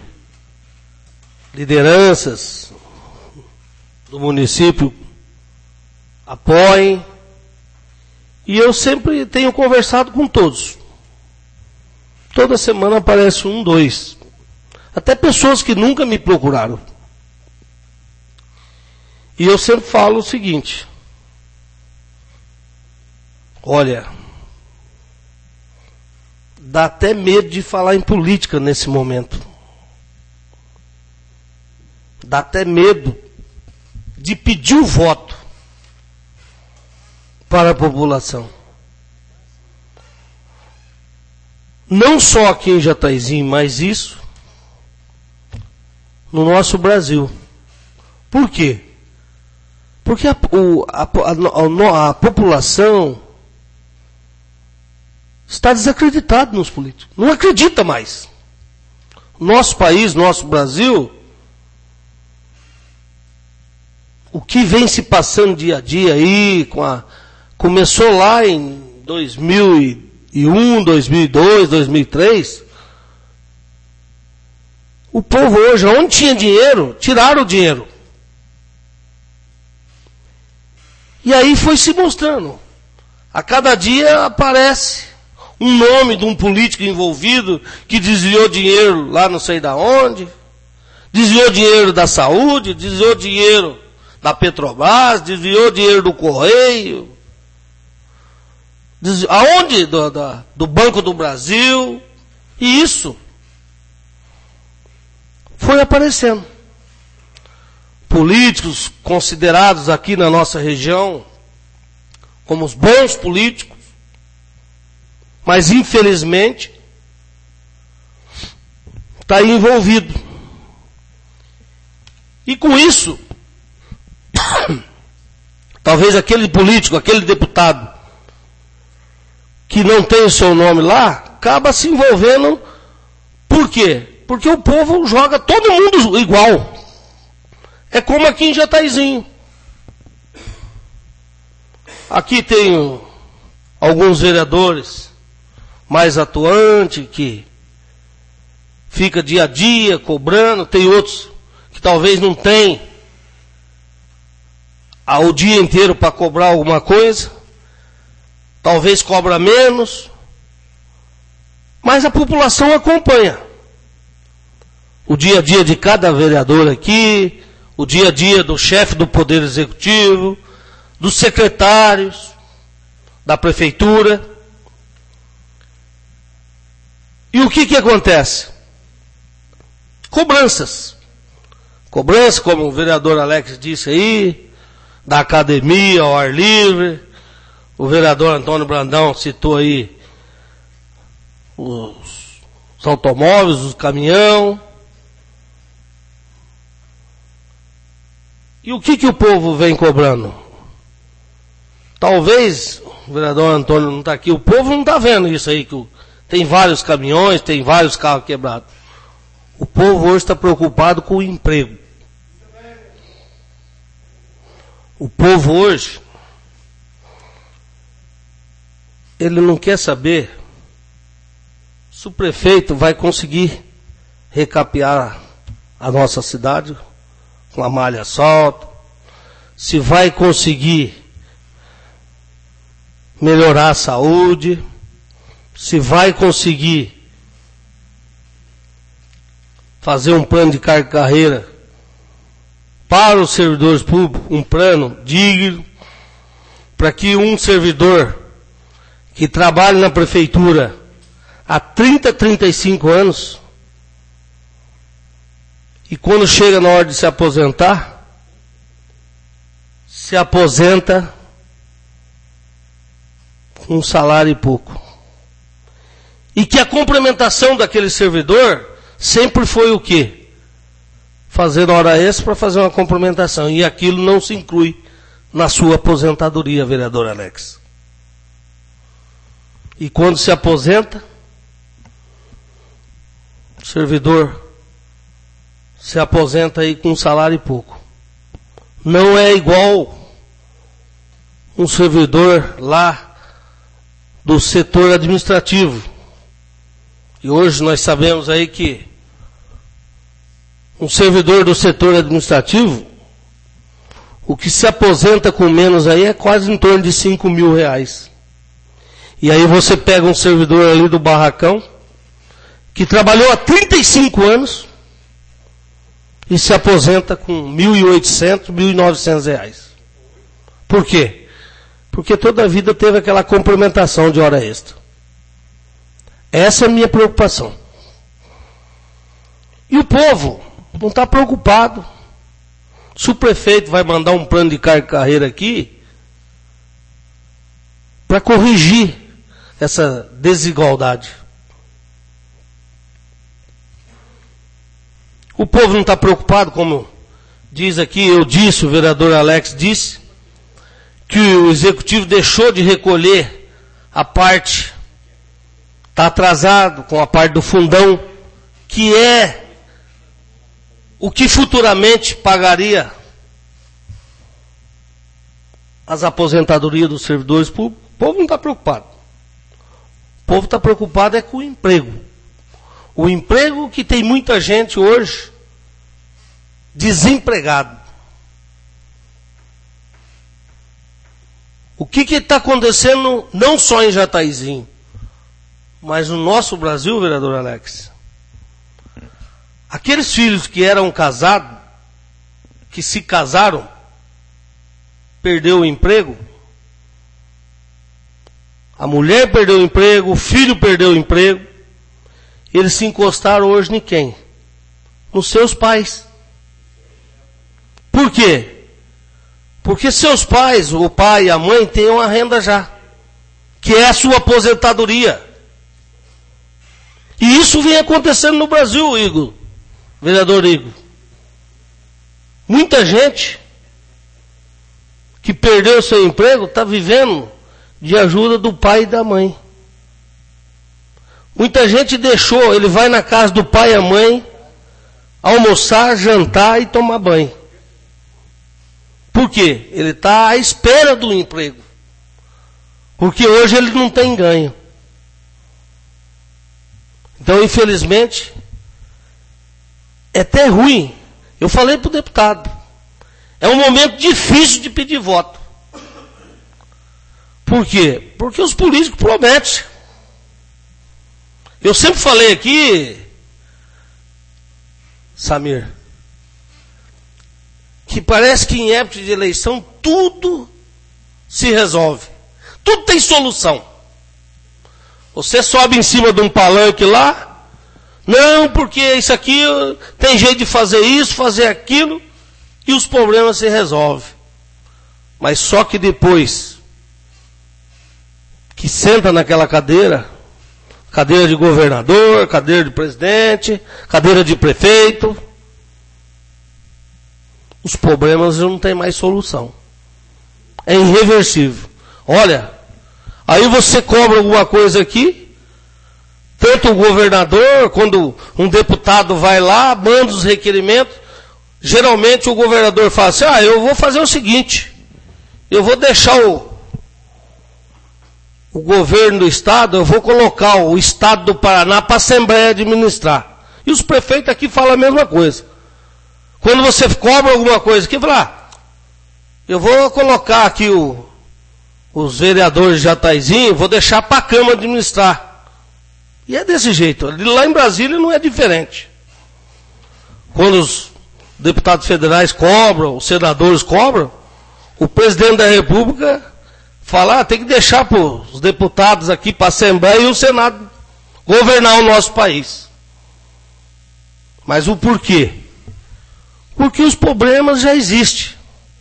lideranças do município, apoiem. E eu sempre tenho conversado com todos. Toda semana aparece um, dois. Até pessoas que nunca me procuraram. E eu sempre falo o seguinte: olha, dá até medo de falar em política nesse momento. Dá até medo de pedir o voto para a população. Não só aqui em Jataizinho, mas isso no nosso Brasil. Por quê? Porque a população está desacreditada nos políticos. Não acredita mais. Nosso país, nosso Brasil, o que vem se passando dia a dia aí, começou lá em 2001, 2002, 2003. O povo hoje, onde tinha dinheiro, tiraram o dinheiro. E aí foi se mostrando. A cada dia aparece um nome de um político envolvido que desviou dinheiro lá não sei da onde, desviou dinheiro da saúde, desviou dinheiro da Petrobras, desviou dinheiro do Correio, aonde? Do Banco do Brasil. E isso foi aparecendo. Políticos considerados aqui na nossa região como os bons políticos, mas infelizmente está aí envolvido. E com isso, talvez aquele político, aquele deputado que não tem o seu nome lá, acaba se envolvendo. Por quê? Porque o povo joga todo mundo igual. É como aqui em Jataizinho. Aqui tem alguns vereadores mais atuantes que fica dia a dia cobrando. Tem outros que talvez não tem o dia inteiro para cobrar alguma coisa. Talvez cobra menos. Mas a população acompanha o dia a dia de cada vereador aqui, o dia a dia do chefe do Poder Executivo, dos secretários, da prefeitura. E o que acontece? Cobranças. Cobrança, como o vereador Alex disse aí, da academia ao ar livre. O vereador Antônio Brandão citou aí os automóveis, os caminhão. E o que o povo vem cobrando? Talvez, o vereador Antônio não está aqui, o povo não está vendo isso aí, que tem vários caminhões, tem vários carros quebrados. O povo hoje está preocupado com o emprego. O povo hoje, ele não quer saber se o prefeito vai conseguir recapear a nossa cidade com a malha asfalto, se vai conseguir melhorar a saúde, se vai conseguir fazer um plano de carga e carreira para os servidores públicos, um plano digno, para que um servidor que trabalha na prefeitura há 30, 35 anos, e quando chega na hora de se aposentar, se aposenta com um salário e pouco. E que a complementação daquele servidor sempre foi o quê? Fazer hora extra para fazer uma complementação. E aquilo não se inclui na sua aposentadoria, vereador Alex. E quando se aposenta, o servidor se aposenta aí com um salário e pouco. Não é igual um servidor lá do setor administrativo. E hoje nós sabemos aí que um servidor do setor administrativo, o que se aposenta com menos aí é quase em torno de 5 mil reais. E aí você pega um servidor ali do barracão, que trabalhou há 35 anos, e se aposenta com R$ 1.800, R$ 1.900. Por quê? Porque toda a vida teve aquela complementação de hora extra. Essa é a minha preocupação. E o povo não está preocupado. Se o prefeito vai mandar um plano de carreira aqui para corrigir essa desigualdade. O povo não está preocupado, como diz aqui, o vereador Alex disse, que o executivo deixou de recolher a parte, está atrasado com a parte do fundão, que é o que futuramente pagaria as aposentadorias dos servidores públicos. O povo não está preocupado. O povo está preocupado é com o emprego. O emprego que tem muita gente hoje desempregado. O que está acontecendo não só em Jataizinho, mas no nosso Brasil, vereador Alex? Aqueles filhos que eram casados, que se casaram, perdeu o emprego, a mulher perdeu o emprego, o filho perdeu o emprego, eles se encostaram hoje em quem? Nos seus pais. Por quê? Porque seus pais, o pai e a mãe, têm uma renda já, que é a sua aposentadoria. E isso vem acontecendo no Brasil, Igor, vereador Igor. Muita gente que perdeu seu emprego está vivendo de ajuda do pai e da mãe. Muita gente deixou, ele vai na casa do pai e a mãe almoçar, jantar e tomar banho. Por quê? Ele está à espera do emprego. Porque hoje ele não tem ganho. Então, infelizmente, é até ruim. Eu falei para o deputado. É um momento difícil de pedir voto. Por quê? Porque os políticos prometem. Eu sempre falei aqui, Samir, que parece que em época de eleição tudo se resolve. Tudo tem solução. Você sobe em cima de um palanque lá, não, porque isso aqui tem jeito de fazer isso, fazer aquilo, e os problemas se resolvem. Mas só que depois que senta naquela cadeira de governador, cadeira de presidente, cadeira de prefeito, os problemas não têm mais solução. É irreversível. Olha, aí você cobra alguma coisa aqui, tanto o governador, quando um deputado vai lá, manda os requerimentos, geralmente o governador fala assim, eu vou fazer o seguinte, eu vou deixar o governo do estado, eu vou colocar o estado do Paraná para a Assembleia administrar. E os prefeitos aqui falam a mesma coisa. Quando você cobra alguma coisa aqui, fala, eu vou colocar aqui os vereadores de Jataizinho, vou deixar para a Câmara administrar. E é desse jeito. Lá em Brasília não é diferente. Quando os deputados federais cobram, os senadores cobram, o presidente da República fala, tem que deixar para os deputados aqui, para a Assembleia e o Senado governar o nosso país. Mas o porquê? Porque os problemas já existem.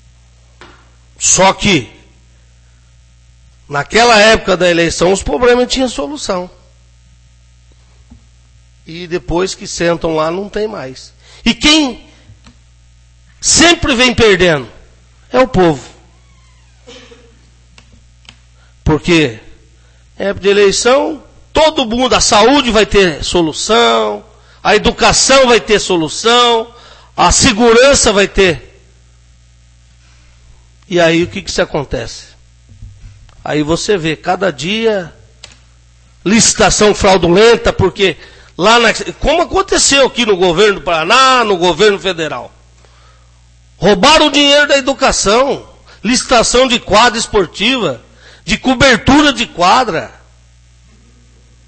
Só que, naquela época da eleição, os problemas tinham solução. E depois que sentam lá, não tem mais. E quem sempre vem perdendo é o povo. Porque época de eleição, todo mundo, a saúde vai ter solução, a educação vai ter solução, a segurança vai ter. E aí o que acontece? Aí você vê, cada dia, licitação fraudulenta, porque lá, como aconteceu aqui no governo do Paraná, no governo federal. Roubaram o dinheiro da educação, licitação de quadra esportiva, de cobertura de quadra.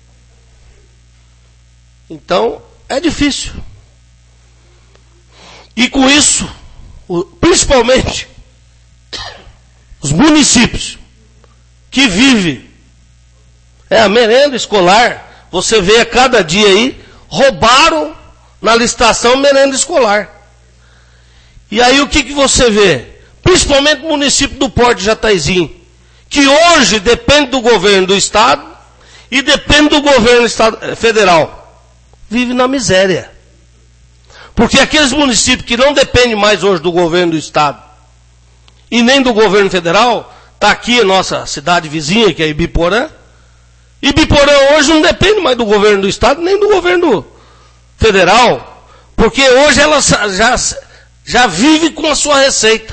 Então, é difícil. E com isso, principalmente os municípios que vivem a merenda escolar, você vê a cada dia aí, roubaram na licitação merenda escolar. E aí o que você vê? Principalmente o município do Porto de Jataizinho, que hoje depende do governo do estado e depende do governo federal. Vive na miséria. Porque aqueles municípios que não dependem mais hoje do governo do estado e nem do governo federal, está aqui a nossa cidade vizinha, que é Ibiporã. Ibiporã hoje não depende mais do governo do estado nem do governo federal, porque hoje ela já vive com a sua receita.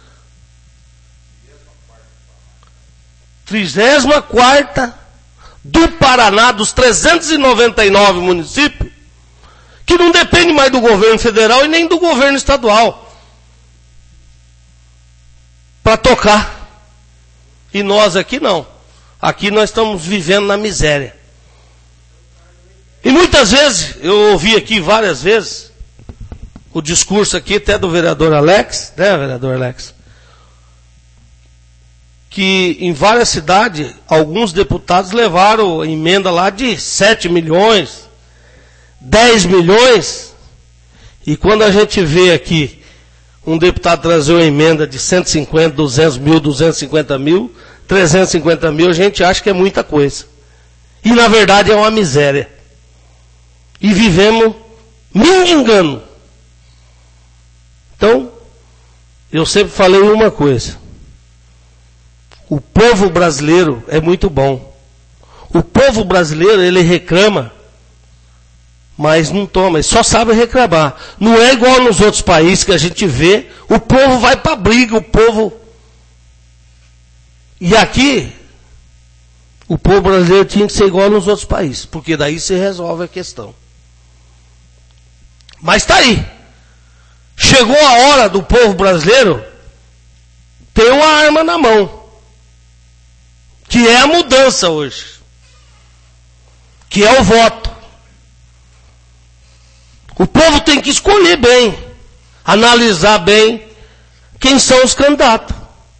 34ª do Paraná, dos 399 municípios, que não depende mais do governo federal e nem do governo estadual para tocar. E nós aqui não. Aqui nós estamos vivendo na miséria. E muitas vezes, eu ouvi aqui várias vezes, o discurso aqui até do vereador Alex, né, vereador Alex? Que em várias cidades, alguns deputados levaram emenda lá de 7 milhões, 10 milhões, e quando a gente vê aqui um deputado trazer uma emenda de 150, 200 mil, 250 mil, 350 mil, a gente acha que é muita coisa. E na verdade é uma miséria. E vivemos mendigando. Então, eu sempre falei uma coisa. O povo brasileiro é muito bom. O povo brasileiro, ele reclama, mas não toma, ele só sabe reclamar. Não é igual nos outros países que a gente vê, o povo vai para briga, o povo... E aqui, o povo brasileiro tinha que ser igual nos outros países, porque daí se resolve a questão. Mas está aí. Chegou a hora do povo brasileiro ter uma arma na mão, que é a mudança hoje, que é o voto. O povo tem que escolher bem, analisar bem quem são os candidatos.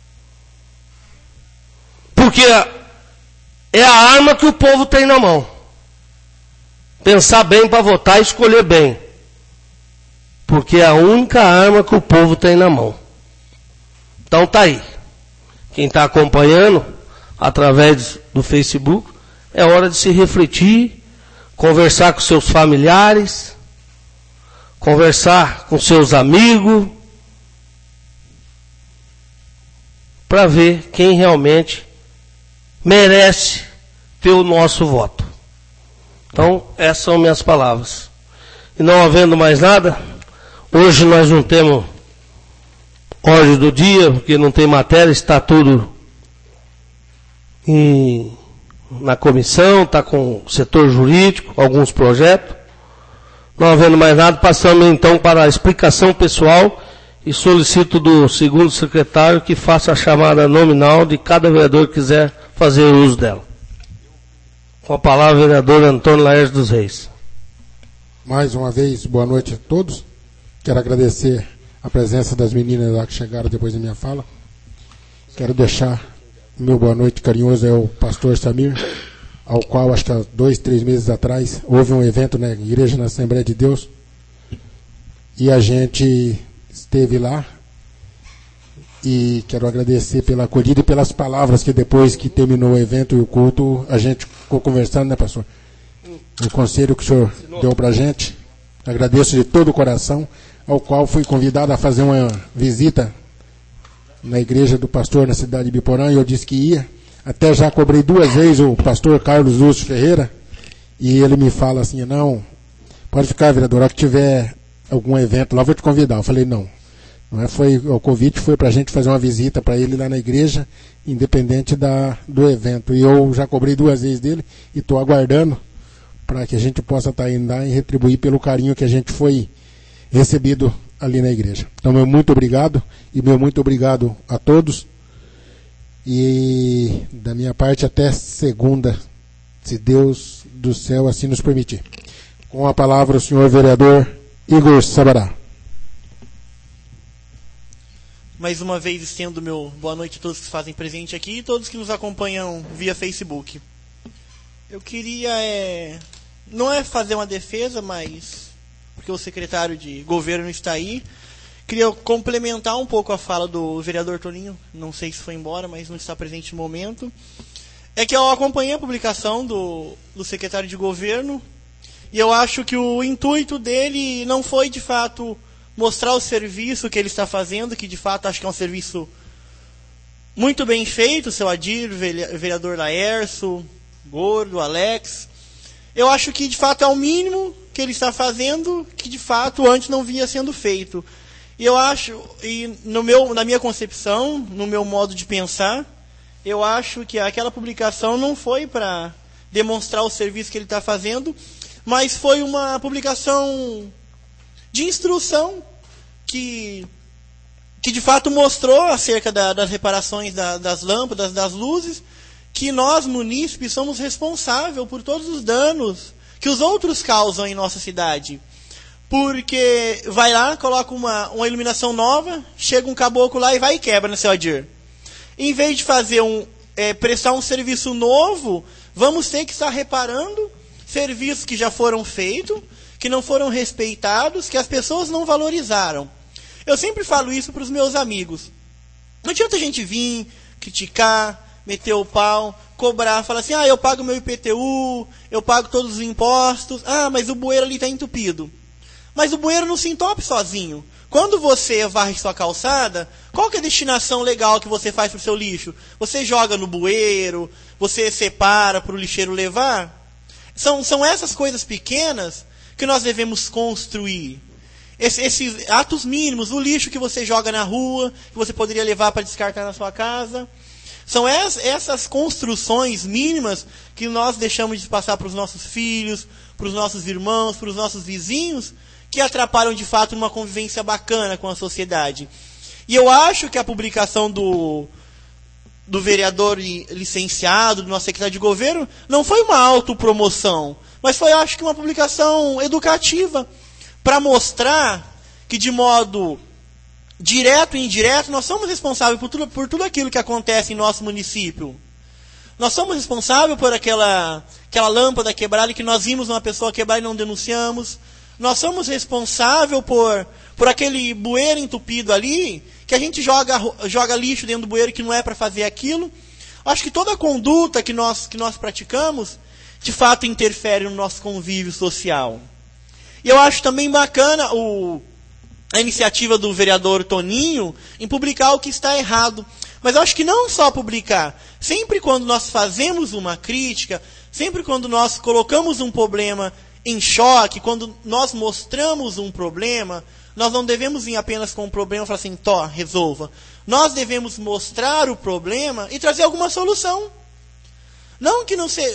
Porque é a arma que o povo tem na mão. Pensar bem para votar e escolher bem. Porque é a única arma que o povo tem na mão. Então tá aí. Quem está acompanhando através do Facebook, é hora de se refletir, conversar com seus familiares, conversar com seus amigos, para ver quem realmente merece ter o nosso voto. Então, essas são minhas palavras. E não havendo mais nada, hoje nós não temos ordem do dia, porque não tem matéria, está tudo na comissão, está com o setor jurídico, alguns projetos. Não havendo mais nada, passamos então para a explicação pessoal e solicito do segundo secretário que faça a chamada nominal de cada vereador que quiser fazer uso dela. Com a palavra, o vereador Antônio Laércio dos Reis.
Mais uma vez, boa noite a todos. Quero agradecer a presença das meninas lá que chegaram depois da minha fala. Quero deixar o meu boa noite carinhoso ao pastor Samir, ao qual acho que há 2, 3 meses atrás houve um evento na igreja, na Assembleia de Deus, e a gente esteve lá. E quero agradecer pela acolhida e pelas palavras que depois que terminou o evento e o culto, a gente ficou conversando, né, pastor? O conselho que o senhor deu pra gente. Agradeço de todo o coração, ao qual fui convidado a fazer uma visita na igreja do pastor na cidade de Ibiporã, e eu disse que ia. Até já cobrei 2 vezes o pastor Carlos Lúcio Ferreira, e ele me fala assim, não, pode ficar, vereador, a hora que tiver algum evento lá, vou te convidar. Eu falei, não. O convite foi para a gente fazer uma visita para ele lá na igreja, independente do evento. E eu já cobrei 2 vezes dele e estou aguardando para que a gente possa estar indo lá e retribuir pelo carinho que a gente foi recebido ali na igreja. Então, meu muito obrigado e meu muito obrigado a todos. E da minha parte até segunda, se Deus do céu assim nos permitir. Com a palavra o senhor vereador Igor Sabará.
mais uma vez estendo meu boa noite a todos que se fazem presente aqui e todos que nos acompanham via Facebook. Eu queria, não é fazer uma defesa, mas porque o secretário de governo está aí, queria complementar um pouco a fala do vereador Toninho, não sei se foi embora, mas não está presente no momento. É que eu acompanhei a publicação do secretário de governo e eu acho que o intuito dele não foi, de fato, mostrar o serviço que ele está fazendo, que, de fato, acho que é um serviço muito bem feito, seu Adir, vereador Laércio, Gordo, Alex. Eu acho que, de fato, é o mínimo que ele está fazendo, que, de fato, antes não vinha sendo feito. E eu acho, na minha concepção, no meu modo de pensar, eu acho que aquela publicação não foi para demonstrar o serviço que ele está fazendo, mas foi uma publicação de instrução que de fato mostrou acerca das reparações das lâmpadas, das luzes, que nós, munícipes, somos responsáveis por todos os danos que os outros causam em nossa cidade. Porque vai lá, coloca uma iluminação nova, chega um caboclo lá e vai e quebra, né, seu Adir? Em vez de fazer prestar um serviço novo, vamos ter que estar reparando serviços que já foram feitos, que não foram respeitados, que as pessoas não valorizaram. Eu sempre falo isso para os meus amigos. Não adianta a gente vir, criticar, meter o pau, cobrar, falar assim, eu pago meu IPTU, eu pago todos os impostos, mas o bueiro ali está entupido. Mas o bueiro não se entope sozinho. Quando você varre sua calçada, qual que é a destinação legal que você faz para o seu lixo? Você joga no bueiro, você separa para o lixeiro levar? São essas coisas pequenas que nós devemos construir. Esses atos mínimos, o lixo que você joga na rua, que você poderia levar para descartar na sua casa. São essas construções mínimas que nós deixamos de passar para os nossos filhos, para os nossos irmãos, para os nossos vizinhos, que atrapalham de fato uma convivência bacana com a sociedade. E eu acho que a publicação do vereador licenciado, do nosso secretário de governo, não foi uma autopromoção, mas foi, acho que, uma publicação educativa para mostrar que, de modo direto e indireto, nós somos responsáveis por tudo aquilo que acontece em nosso município. Nós somos responsáveis por aquela lâmpada quebrada que nós vimos uma pessoa quebrar e não denunciamos. Nós somos responsáveis por aquele bueiro entupido ali, que a gente joga lixo dentro do bueiro que não é para fazer aquilo. Acho que toda a conduta que nós praticamos, de fato, interfere no nosso convívio social. E eu acho também bacana a iniciativa do vereador Toninho em publicar o que está errado. Mas eu acho que não só publicar. Sempre quando nós fazemos uma crítica, sempre quando nós colocamos um problema em choque, quando nós mostramos um problema, nós não devemos vir apenas com um problema e falar assim, resolva. Nós devemos mostrar o problema e trazer alguma solução. Não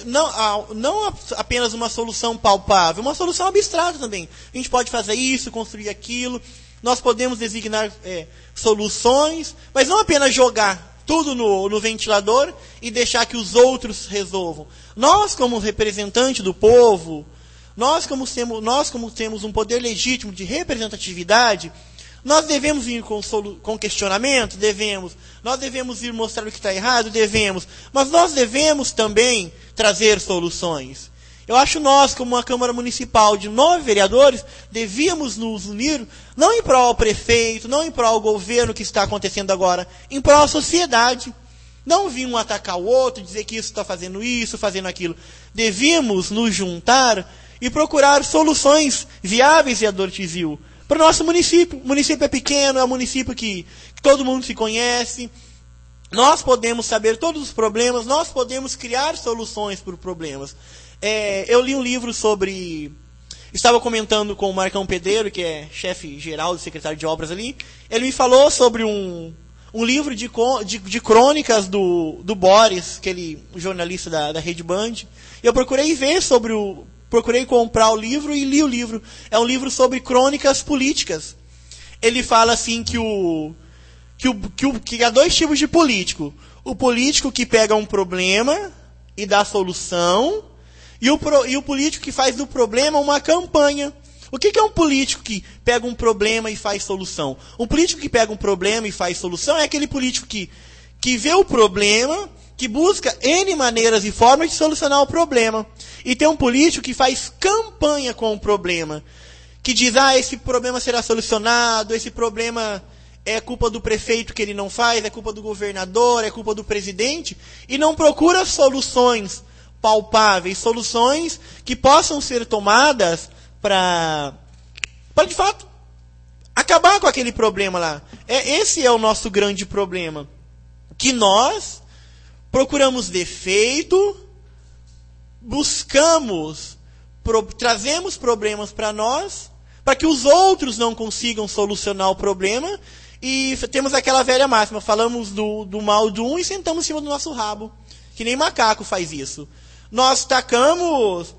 apenas uma solução palpável, uma solução abstrata também. A gente pode fazer isso, construir aquilo, nós podemos designar soluções, mas não apenas jogar tudo no ventilador e deixar que os outros resolvam. Nós, como representante do povo, nós como temos um poder legítimo de representatividade, nós devemos ir com questionamento? Devemos. Nós devemos ir mostrar o que está errado? Devemos. Mas nós devemos também trazer soluções. Eu acho nós, como uma Câmara Municipal de 9 vereadores, devíamos nos unir, não em prol ao prefeito, não em prol ao governo que está acontecendo agora, em prol à sociedade. Não vir um atacar o outro, dizer que isso está fazendo isso, fazendo aquilo. Devíamos nos juntar e procurar soluções viáveis, vereador Tizil, para o nosso município. O município é pequeno, é um município que todo mundo se conhece. Nós podemos saber todos os problemas, nós podemos criar soluções para os problemas. Eu li um livro sobre... Estava comentando com o Marcão Pedreiro, que é chefe geral do secretário de obras ali. Ele me falou sobre um livro de crônicas do Boris, aquele jornalista da Rede Band. Eu procurei ver procurei comprar o livro e li o livro. É um livro sobre crônicas políticas. Ele fala assim que há 2 tipos de político. O político que pega um problema e dá solução, e o político que faz do problema uma campanha. O que é um político que pega um problema e faz solução? Um político que pega um problema e faz solução é aquele político que vê o problema, que busca N maneiras e formas de solucionar o problema. E tem um político que faz campanha com o problema, que diz, esse problema será solucionado, esse problema é culpa do prefeito que ele não faz, é culpa do governador, é culpa do presidente, e não procura soluções palpáveis, soluções que possam ser tomadas para de fato, acabar com aquele problema lá. Esse é o nosso grande problema. Que nós procuramos defeito, buscamos, trazemos problemas para nós, para que os outros não consigam solucionar o problema, e temos aquela velha máxima, falamos do mal do um e sentamos em cima do nosso rabo. Que nem macaco faz isso. Nós tacamos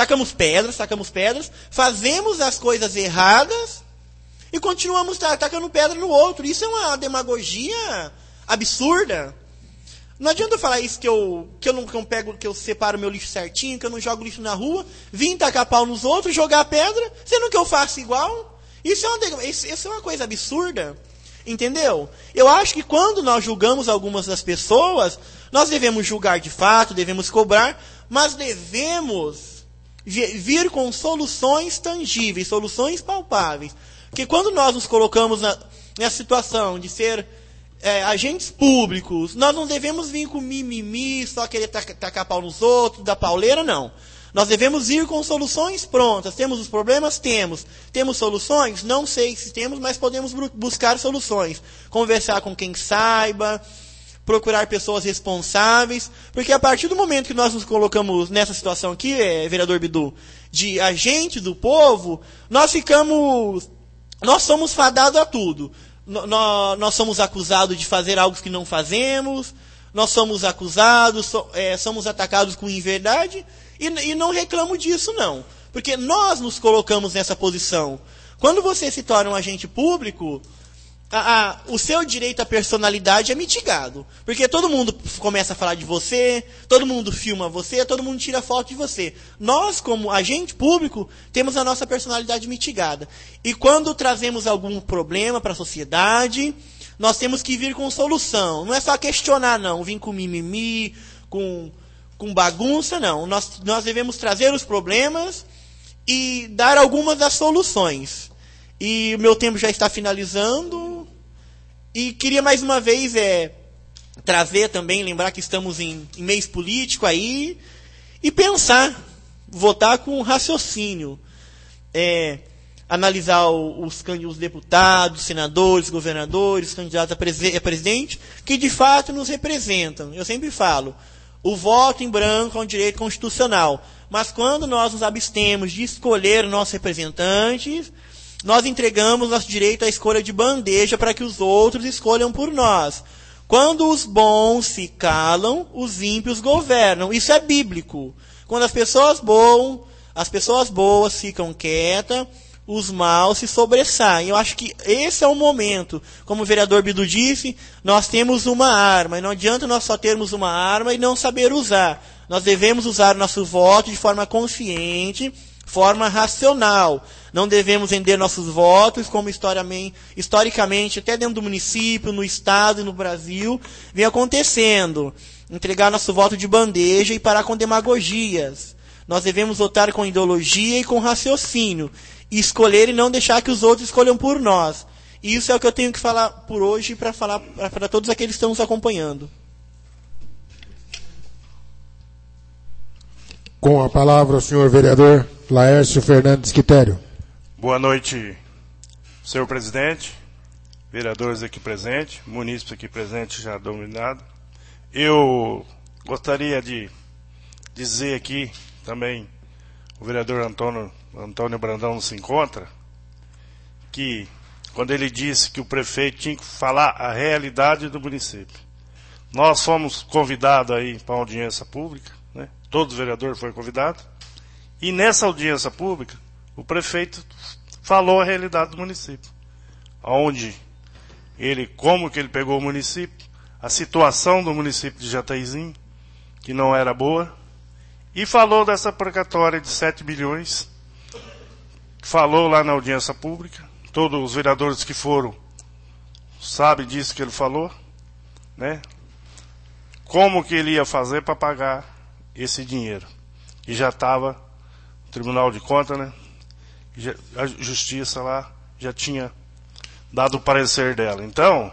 pedras, fazemos as coisas erradas e continuamos tacando pedra no outro. Isso é uma demagogia absurda. Não adianta eu falar isso que eu separo meu lixo certinho, que eu não jogo lixo na rua, vim tacar pau nos outros, jogar pedra, sendo que eu faço igual. Isso é uma coisa absurda. Entendeu? Eu acho que quando nós julgamos algumas das pessoas, nós devemos julgar de fato, devemos cobrar, mas devemos vir com soluções tangíveis, soluções palpáveis. Porque quando nós nos colocamos nessa situação de ser agentes públicos, nós não devemos vir com mimimi, só querer tacar pau nos outros, dar pauleira, não. Nós devemos ir com soluções prontas. Temos os problemas? Temos. Temos soluções? Não sei se temos, mas podemos buscar soluções. Conversar com quem saiba, procurar pessoas responsáveis, porque a partir do momento que nós nos colocamos nessa situação aqui, vereador Bidu, de agente do povo, nós somos fadados a tudo. Nós somos acusados de fazer algo que não fazemos, nós somos acusados, somos atacados com inverdade, e não reclamo disso não, porque nós nos colocamos nessa posição. Quando você se torna um agente público, o seu direito à personalidade é mitigado. Porque todo mundo começa a falar de você, todo mundo filma você, todo mundo tira foto de você. Nós, como agente público, temos a nossa personalidade mitigada. E quando trazemos algum problema para a sociedade, nós temos que vir com solução. Não é só questionar, não. Vir com mimimi, com bagunça, não. Nós devemos trazer os problemas e dar algumas das soluções. E o meu tempo já está finalizando. E queria mais uma vez trazer também, lembrar que estamos em mês político aí, e pensar, votar com raciocínio. Analisar os deputados, senadores, governadores, candidatos a presidente, que de fato nos representam. Eu sempre falo, o voto em branco é um direito constitucional. Mas quando nós nos abstemos de escolher nossos representantes, nós entregamos nosso direito à escolha de bandeja para que os outros escolham por nós. Quando os bons se calam, os ímpios governam. Isso é bíblico. Quando as pessoas boas ficam quietas, os maus se sobressaem. Eu acho que esse é o momento. Como o vereador Bidu disse, nós temos uma arma. E não adianta nós só termos uma arma e não saber usar. Nós devemos usar o nosso voto de forma consciente, forma racional. Não devemos vender nossos votos, como historicamente, até dentro do município, no estado e no Brasil, vem acontecendo. Entregar nosso voto de bandeja e parar com demagogias. Nós devemos votar com ideologia e com raciocínio. E escolher e não deixar que os outros escolham por nós. E isso é o que eu tenho que falar por hoje para falar para todos aqueles que estão nos acompanhando.
Com a palavra o senhor vereador Laércio Fernandes Quitério.
Boa noite, senhor presidente, vereadores aqui presentes, munícipes aqui presentes já dominado. Eu gostaria de dizer aqui também, o vereador Antônio Brandão não se encontra, que quando ele disse que o prefeito tinha que falar a realidade do município. Nós fomos convidados aí para uma audiência pública, né? Todo vereador foi convidado, e nessa audiência pública, o prefeito falou a realidade do município. Onde como que ele pegou o município, a situação do município de Jataizinho, que não era boa, e falou dessa precatória de 7 bilhões, falou lá na audiência pública. Todos os vereadores que foram sabem disso que ele falou, né? Como que ele ia fazer para pagar esse dinheiro? E já estava no Tribunal de Contas, né? A Justiça lá já tinha dado o parecer dela. Então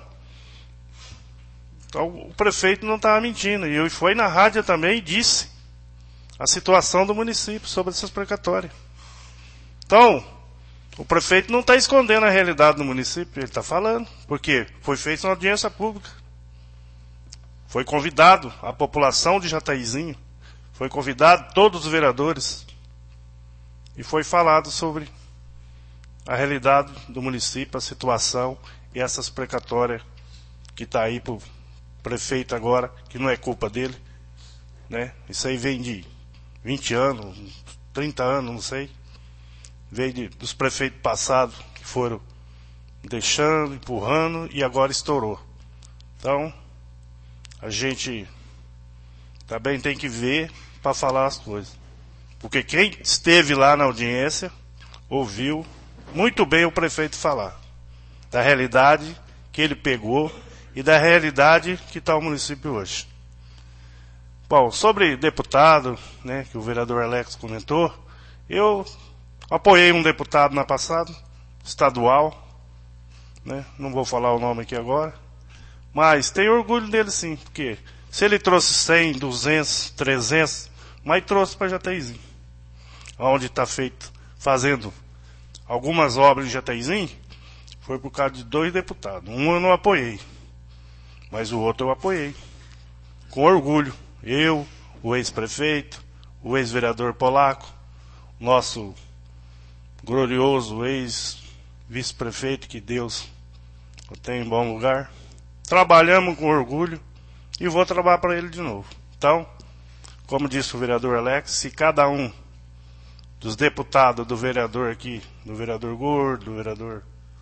o prefeito não estava mentindo. E foi na rádio também e disse a situação do município sobre essas precatórias. Então, o prefeito não está escondendo a realidade do município, ele está falando, porque foi feita uma audiência pública. Foi convidado a população de Jataizinho, foi convidado todos os vereadores, e foi falado sobre a realidade do município, a situação e essas precatórias que está aí para o prefeito agora, que não é culpa dele, né? Isso aí vem de 20 anos, 30 anos, não sei. Veio dos prefeitos passados que foram deixando, empurrando e agora estourou. Então, a gente também tem que ver para falar as coisas. Porque quem esteve lá na audiência ouviu muito bem o prefeito falar da realidade que ele pegou e da realidade que está o município hoje. Bom, sobre deputado, né, que o vereador Alex comentou, eu apoiei um deputado na passada, estadual, né, não vou falar o nome aqui agora, mas tenho orgulho dele sim, porque se ele trouxe 100, 200, 300, mas trouxe para Jataizinho, onde está fazendo algumas obras em Jataizinho, foi por causa de 2 deputados. Um eu não apoiei, mas o outro eu apoiei, com orgulho. Eu, o ex-prefeito, o ex-vereador Polaco, nosso glorioso ex-vice-prefeito, que Deus o tenha em bom lugar. Trabalhamos com orgulho e vou trabalhar para ele de novo. Então, como disse o vereador Alex, se cada um dos deputados, do vereador aqui, do vereador Gordo, do vereador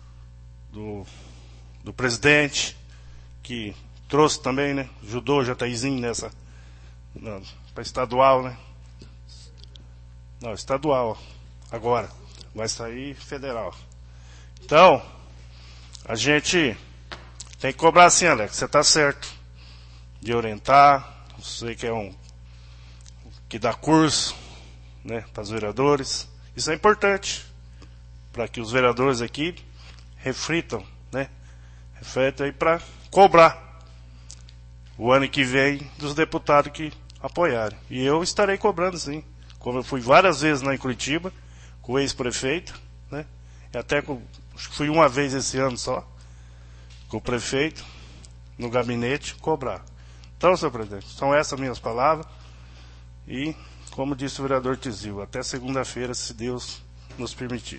do presidente, que trouxe também, né, ajudou o Jataizinho nessa, para estadual, né? Não, estadual, agora, vai sair federal. Então, a gente tem que cobrar assim, Alex, você está certo, de orientar, você que é que dá curso, né, para os vereadores, isso é importante, para que os vereadores aqui reflitam, né, refletam aí para cobrar o ano que vem dos deputados que apoiarem. E eu estarei cobrando sim, como eu fui várias vezes lá em Curitiba, com o ex-prefeito, né, e até acho que fui uma vez esse ano só, com o prefeito, no gabinete, cobrar. Então, senhor presidente, são essas minhas palavras, e, como disse o vereador Tizil, até segunda-feira, se Deus nos permitir.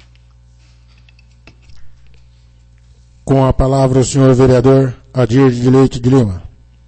Com a palavra o senhor vereador Adir de Leite de Lima.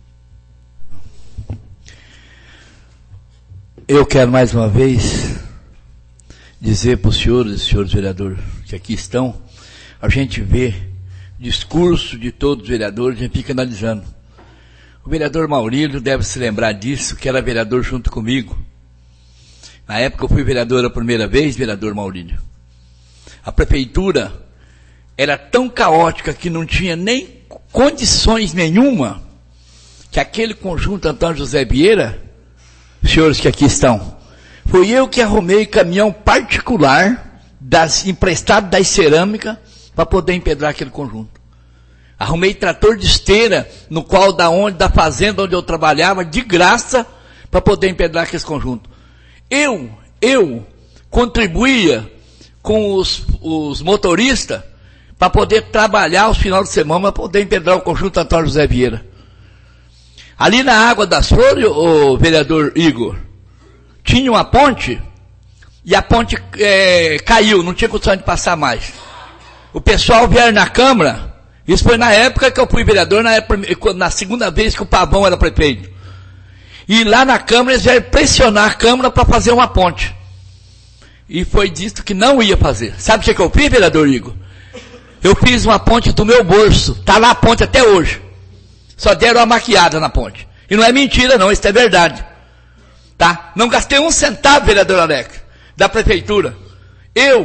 Eu quero mais uma vez dizer para os senhores vereadores que aqui estão, a gente vê discurso de todos os vereadores, a gente fica analisando. O vereador Maurílio deve se lembrar disso, que era vereador junto comigo. Na época eu fui vereador a primeira vez, vereador Maurílio. A prefeitura era tão caótica que não tinha nem condições nenhuma que aquele conjunto Antônio José Vieira, senhores que aqui estão, foi eu que arrumei caminhão particular emprestado das cerâmicas para poder empedrar aquele conjunto. Arrumei trator de esteira, no qual da fazenda onde eu trabalhava, de graça, para poder empedrar aquele conjunto. Eu contribuía com os motoristas para poder trabalhar os finais de semana, para poder empedrar o conjunto Antônio José Vieira. Ali na Água das Flores, o vereador Igor, tinha uma ponte, e a ponte caiu, não tinha condição de passar mais. O pessoal vieram na Câmara, isso foi na época que eu fui vereador, na segunda vez que o Pavão era prefeito. E lá na Câmara eles vieram pressionar a Câmara para fazer uma ponte. E foi dito que não ia fazer. Sabe o que eu fiz, vereador Igor? Eu fiz uma ponte do meu bolso, está lá a ponte até hoje. Só deram uma maquiada na ponte. E não é mentira não, isso é verdade. Tá? Não gastei um centavo, vereador Alex, da prefeitura. Eu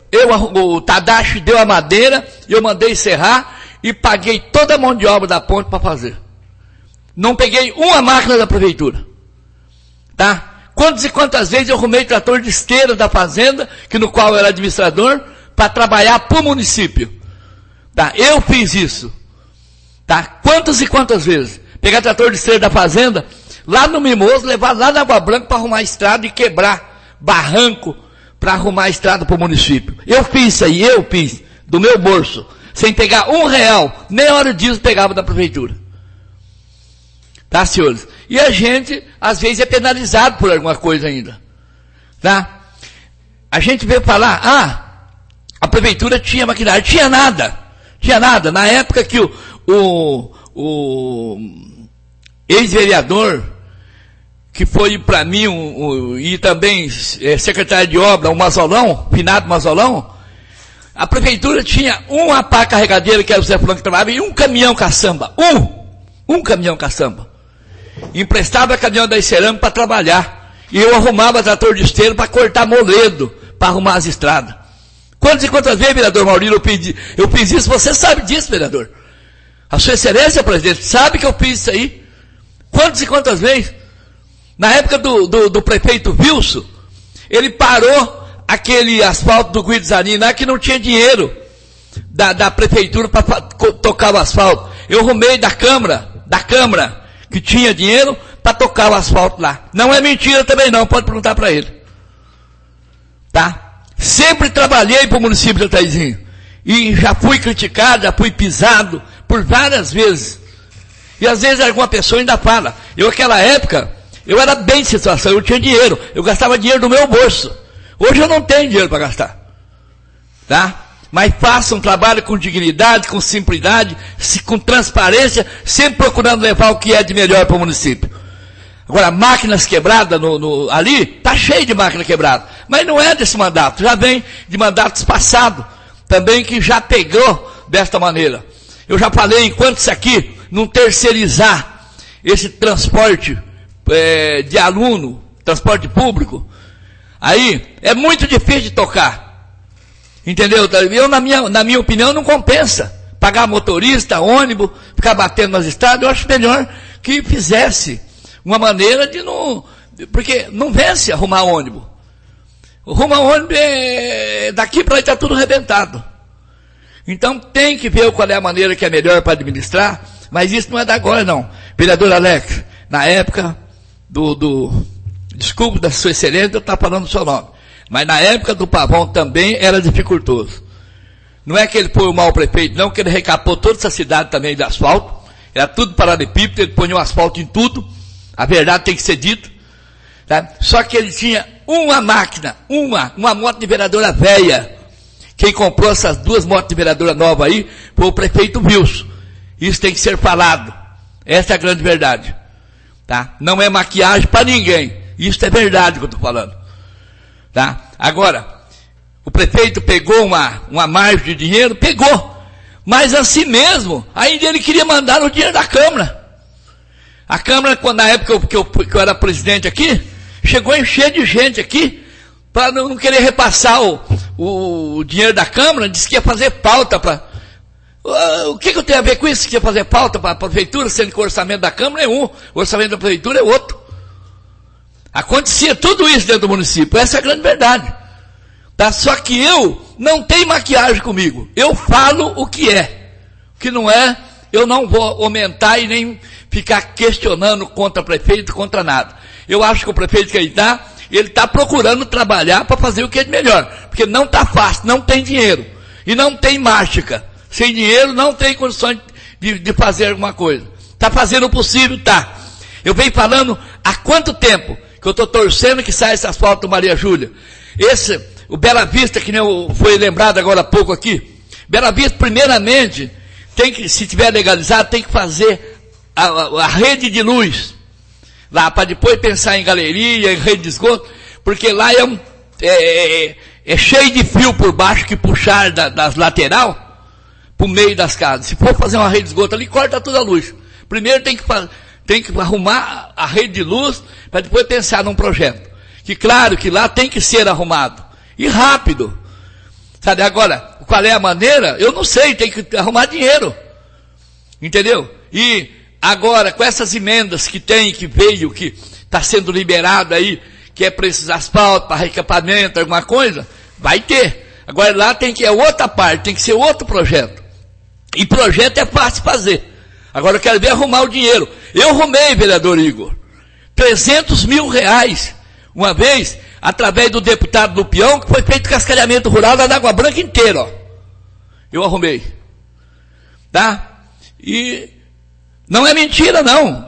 o Tadashi deu a madeira, eu mandei serrar e paguei toda a mão de obra da ponte para fazer. Não peguei uma máquina da prefeitura. Tá? Quantas e quantas vezes eu arrumei trator de esteira da fazenda, no qual eu era administrador, para trabalhar para o município. Tá? Eu fiz isso. Tá? Quantas e quantas vezes? Pegar trator de esteira da fazenda, lá no Mimoso, levar lá na Água Branca para arrumar a estrada e quebrar barranco para arrumar a estrada para o município. Eu fiz isso aí, eu fiz, do meu bolso, sem pegar R$1, nem hora disso pegava da prefeitura. Tá, senhores? E a gente, às vezes, é penalizado por alguma coisa ainda. Tá? A gente veio falar, a prefeitura tinha maquinário. Tinha nada. Na época que o ex-vereador, que foi para mim, e também secretário de obra, o Mazolão, finado Mazolão, a prefeitura tinha uma pá carregadeira, que era o Zé Fulano que trabalhava, e um caminhão caçamba. Um caminhão caçamba. Emprestava caminhão da cerâmica para trabalhar. E eu arrumava trator de esteiro para cortar moledo, para arrumar as estradas. Quantas e quantas vezes, vereador Maurílio, eu fiz isso? Você sabe disso, vereador. A sua excelência, presidente, sabe que eu fiz isso aí. Quantas e quantas vezes? Na época do prefeito Wilson, ele parou aquele asfalto do Guidzani lá que não tinha dinheiro da prefeitura para tocar o asfalto. Eu arrumei da Câmara, que tinha dinheiro para tocar o asfalto lá. Não é mentira também não, pode perguntar para ele. Tá? Sempre trabalhei para o município de Ataizinho. E já fui criticado, já fui pisado por várias vezes. E às vezes alguma pessoa ainda fala, naquela época, eu era bem de situação, eu tinha dinheiro, eu gastava dinheiro do meu bolso. Hoje eu não tenho dinheiro para gastar. Tá? Mas faça um trabalho com dignidade, com simplicidade, com transparência, sempre procurando levar o que é de melhor para o município. Agora, máquinas quebradas ali, tá cheio de máquina quebrada. Mas não é desse mandato, já vem de mandatos passados, também que já pegou desta maneira. Eu já falei, enquanto isso aqui não terceirizar esse transporte de aluno, transporte público, aí é muito difícil de tocar. Entendeu? Eu, na minha opinião, não compensa. Pagar motorista, ônibus, ficar batendo nas estradas, eu acho melhor que fizesse uma maneira de não... Porque não vence arrumar ônibus. Arrumar ônibus, daqui para lá está tudo arrebentado. Então tem que ver qual é a maneira que é melhor para administrar, mas isso não é da agora não. Vereador Alex, na época desculpe da sua excelência, eu estava falando o seu nome. Mas na época do Pavão também era dificultoso. Não é que ele foi o mau prefeito, não, que ele recapou toda essa cidade também de asfalto. Era tudo paralelepípedo, ele põe um asfalto em tudo. A verdade tem que ser dita. Tá? Só que ele tinha uma máquina, uma moto niveladora velha. Quem comprou essas duas motos niveladoras novas aí foi o prefeito Wilson. Isso tem que ser falado. Essa é a grande verdade. Tá? Não é maquiagem para ninguém. Isso é verdade que eu estou falando. Tá? Agora, o prefeito pegou uma margem de dinheiro, pegou, mas assim mesmo, ainda ele queria mandar o dinheiro da Câmara. A Câmara, na época que eu era presidente aqui, chegou a encher de gente aqui, para não querer repassar o dinheiro da Câmara, disse que ia fazer pauta para... O que eu tenho a ver com isso, que ia fazer pauta para a prefeitura, sendo que o orçamento da Câmara é um, o orçamento da prefeitura é outro. Acontecia tudo isso dentro do município, essa é a grande verdade. Tá? Só que eu não tenho maquiagem comigo, eu falo o que é. O que não é, eu não vou aumentar e nem ficar questionando contra prefeito, contra nada. Eu acho que o prefeito que ele está procurando trabalhar para fazer o que é de melhor. Porque não está fácil, não tem dinheiro. E não tem mágica. Sem dinheiro não tem condições de fazer alguma coisa. Está fazendo o possível, tá. Eu venho falando há quanto tempo que eu estou torcendo que saia esse asfalto do Maria Júlia. O Bela Vista, que nem foi lembrado agora há pouco aqui. Bela Vista, primeiramente, se tiver legalizado, tem que fazer a rede de luz. Lá, para depois pensar em galeria, em rede de esgoto, porque lá é cheio de fio por baixo que puxar das lateral para o meio das casas. Se for fazer uma rede de esgoto ali, corta toda a luz. Primeiro tem que arrumar a rede de luz para depois pensar num projeto. Que claro que lá tem que ser arrumado. E rápido. Sabe, agora, qual é a maneira? Eu não sei, tem que arrumar dinheiro. Entendeu? E agora, com essas emendas que tem, que veio, que está sendo liberado aí, que é para esses asfaltos, para recampamento, alguma coisa, vai ter. Agora lá tem que, é outra parte, tem que ser outro projeto. E projeto é fácil fazer. Agora eu quero ver arrumar o dinheiro. Eu arrumei, vereador Igor, 300 mil reais, uma vez, através do deputado Lupião, que foi feito cascalhamento rural da Água Branca inteira, ó. Eu arrumei. Tá? E não é mentira, não.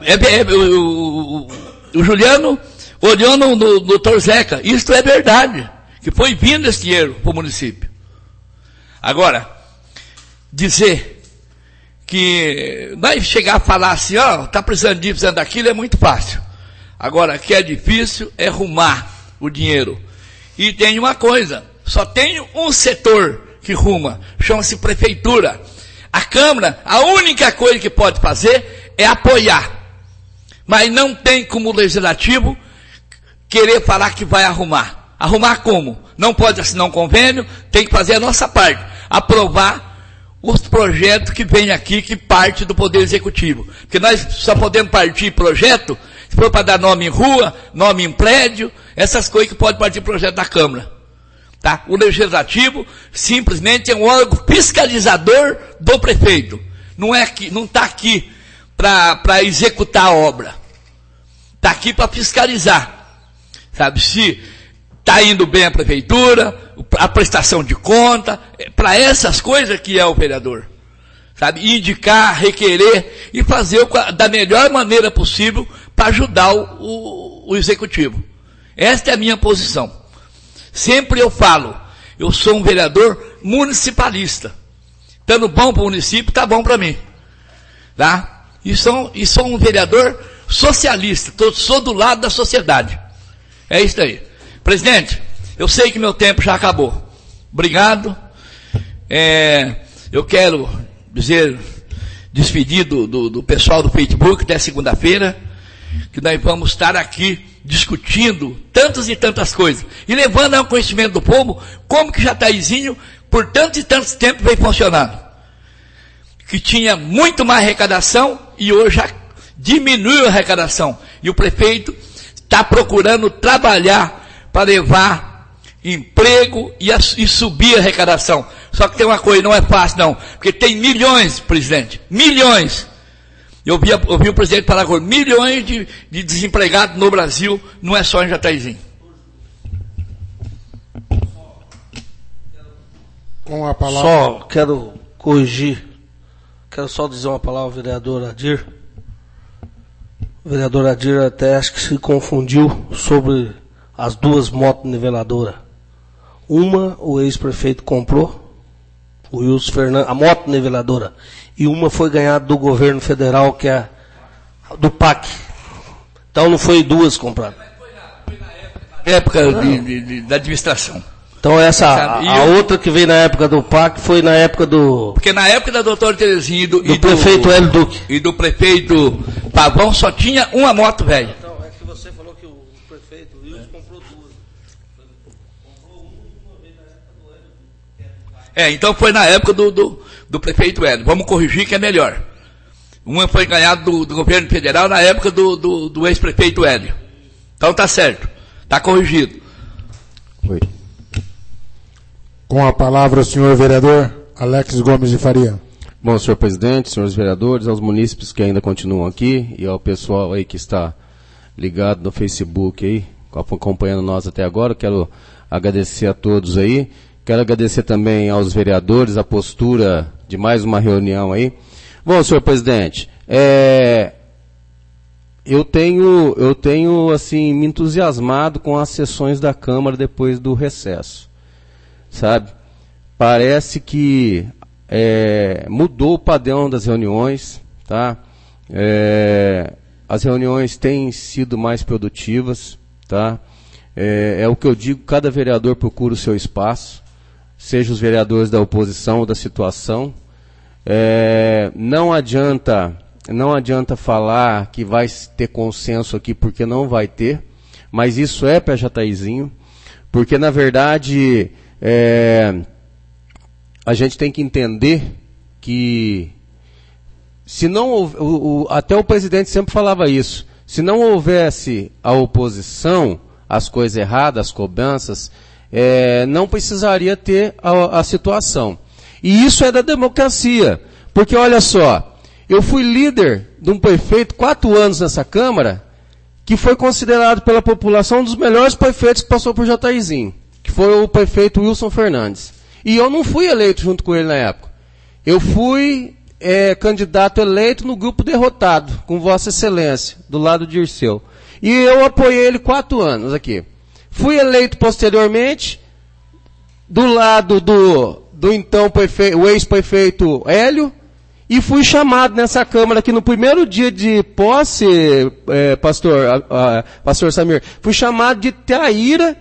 O Juliano olhou no doutor Zeca. Isto é verdade. Que foi vindo esse dinheiro para o município. Agora, dizer que vai chegar a falar assim, ó, tá precisando disso, precisando daquilo, é muito fácil. Agora, que é difícil é arrumar o dinheiro. E tem uma coisa, só tem um setor que ruma, chama-se prefeitura. A Câmara, a única coisa que pode fazer é apoiar. Mas não tem como legislativo querer falar que vai arrumar. Arrumar como? Não pode assinar um convênio, tem que fazer a nossa parte. Aprovar os projetos que vêm aqui, que parte do Poder Executivo. Porque nós só podemos partir projeto, se for para dar nome em rua, nome em prédio, essas coisas que pode partir projeto da Câmara. Tá? O Legislativo simplesmente é um órgão fiscalizador do prefeito. Não está aqui para executar a obra. Está aqui para fiscalizar. Sabe? Se está indo bem a prefeitura, a prestação de conta, para essas coisas que é o vereador. Sabe? Indicar, requerer e fazer da melhor maneira possível para ajudar o executivo. Esta é a minha posição. Sempre eu falo, eu sou um vereador municipalista. Estando bom para o município, está bom para mim. Tá? E sou um vereador socialista, sou do lado da sociedade. É isso aí. Presidente, eu sei que meu tempo já acabou. Obrigado. Eu quero despedir do pessoal do Facebook até segunda-feira, que nós vamos estar aqui discutindo tantas e tantas coisas, e levando ao conhecimento do povo, como que Jataizinho, por tantos e tantos tempos, vem funcionando. Que tinha muito mais arrecadação, e hoje já diminuiu a arrecadação. E o prefeito está procurando trabalhar para levar emprego e subir a arrecadação. Só que tem uma coisa, não é fácil não, porque tem milhões, presidente, milhões. Eu vi o presidente falar agora, milhões de desempregados no Brasil, não é só em Jataizinho.
Com a palavra.
Só quero corrigir, quero só dizer uma palavra ao vereador Adir. O vereador Adir até acho que se confundiu sobre as duas motos niveladoras. Uma o ex-prefeito comprou, o Wilson Fernandes, a moto niveladora, e uma foi ganhada do governo federal, que é do PAC. Então não foi duas compradas.
Foi na época da administração.
Então a outra que veio na época do PAC foi na época do...
Porque na época da doutora Terezinha
do prefeito Hélio Duque.
E do prefeito Pavão só tinha uma moto velha.
Então, é que você falou que o prefeito Wilson comprou duas. Comprou uma vez na época do Hélio Duque.
Então foi na época do prefeito Hélio. Vamos corrigir que é melhor. Uma foi ganhada do governo federal na época do ex-prefeito Hélio. Então tá certo. Tá corrigido.
Oi. Com a palavra o senhor vereador Alex Gomes de Faria.
Bom, senhor presidente, senhores vereadores, aos munícipes que ainda continuam aqui e ao pessoal aí que está ligado no Facebook aí, acompanhando nós até agora, quero agradecer a todos aí. Quero agradecer também aos vereadores a postura de mais uma reunião aí. Bom, senhor presidente, eu tenho assim me entusiasmado com as sessões da Câmara depois do recesso. Sabe? Parece que mudou o padrão das reuniões, tá? As reuniões têm sido mais produtivas, tá? É o que eu digo, cada vereador procura o seu espaço, seja os vereadores da oposição ou da situação. Não adianta falar que vai ter consenso aqui, porque não vai ter, mas isso é para Jataizinho, porque na verdade a gente tem que entender que, se não até o presidente sempre falava isso, se não houvesse a oposição às coisas erradas, às cobranças, não precisaria ter a situação. E isso é da democracia, porque olha só, eu fui líder de um prefeito 4 anos nessa Câmara, que foi considerado pela população um dos melhores prefeitos que passou por Jataizinho, que foi o prefeito Wilson Fernandes. E eu não fui eleito junto com ele na época. Eu fui candidato eleito no grupo derrotado, com Vossa Excelência, do lado de Dirceu. E eu apoiei ele 4 anos aqui. Fui eleito posteriormente, do lado do então prefeito, o ex-prefeito Hélio, e fui chamado nessa Câmara aqui no primeiro dia de posse, pastor Samir, fui chamado de traíra,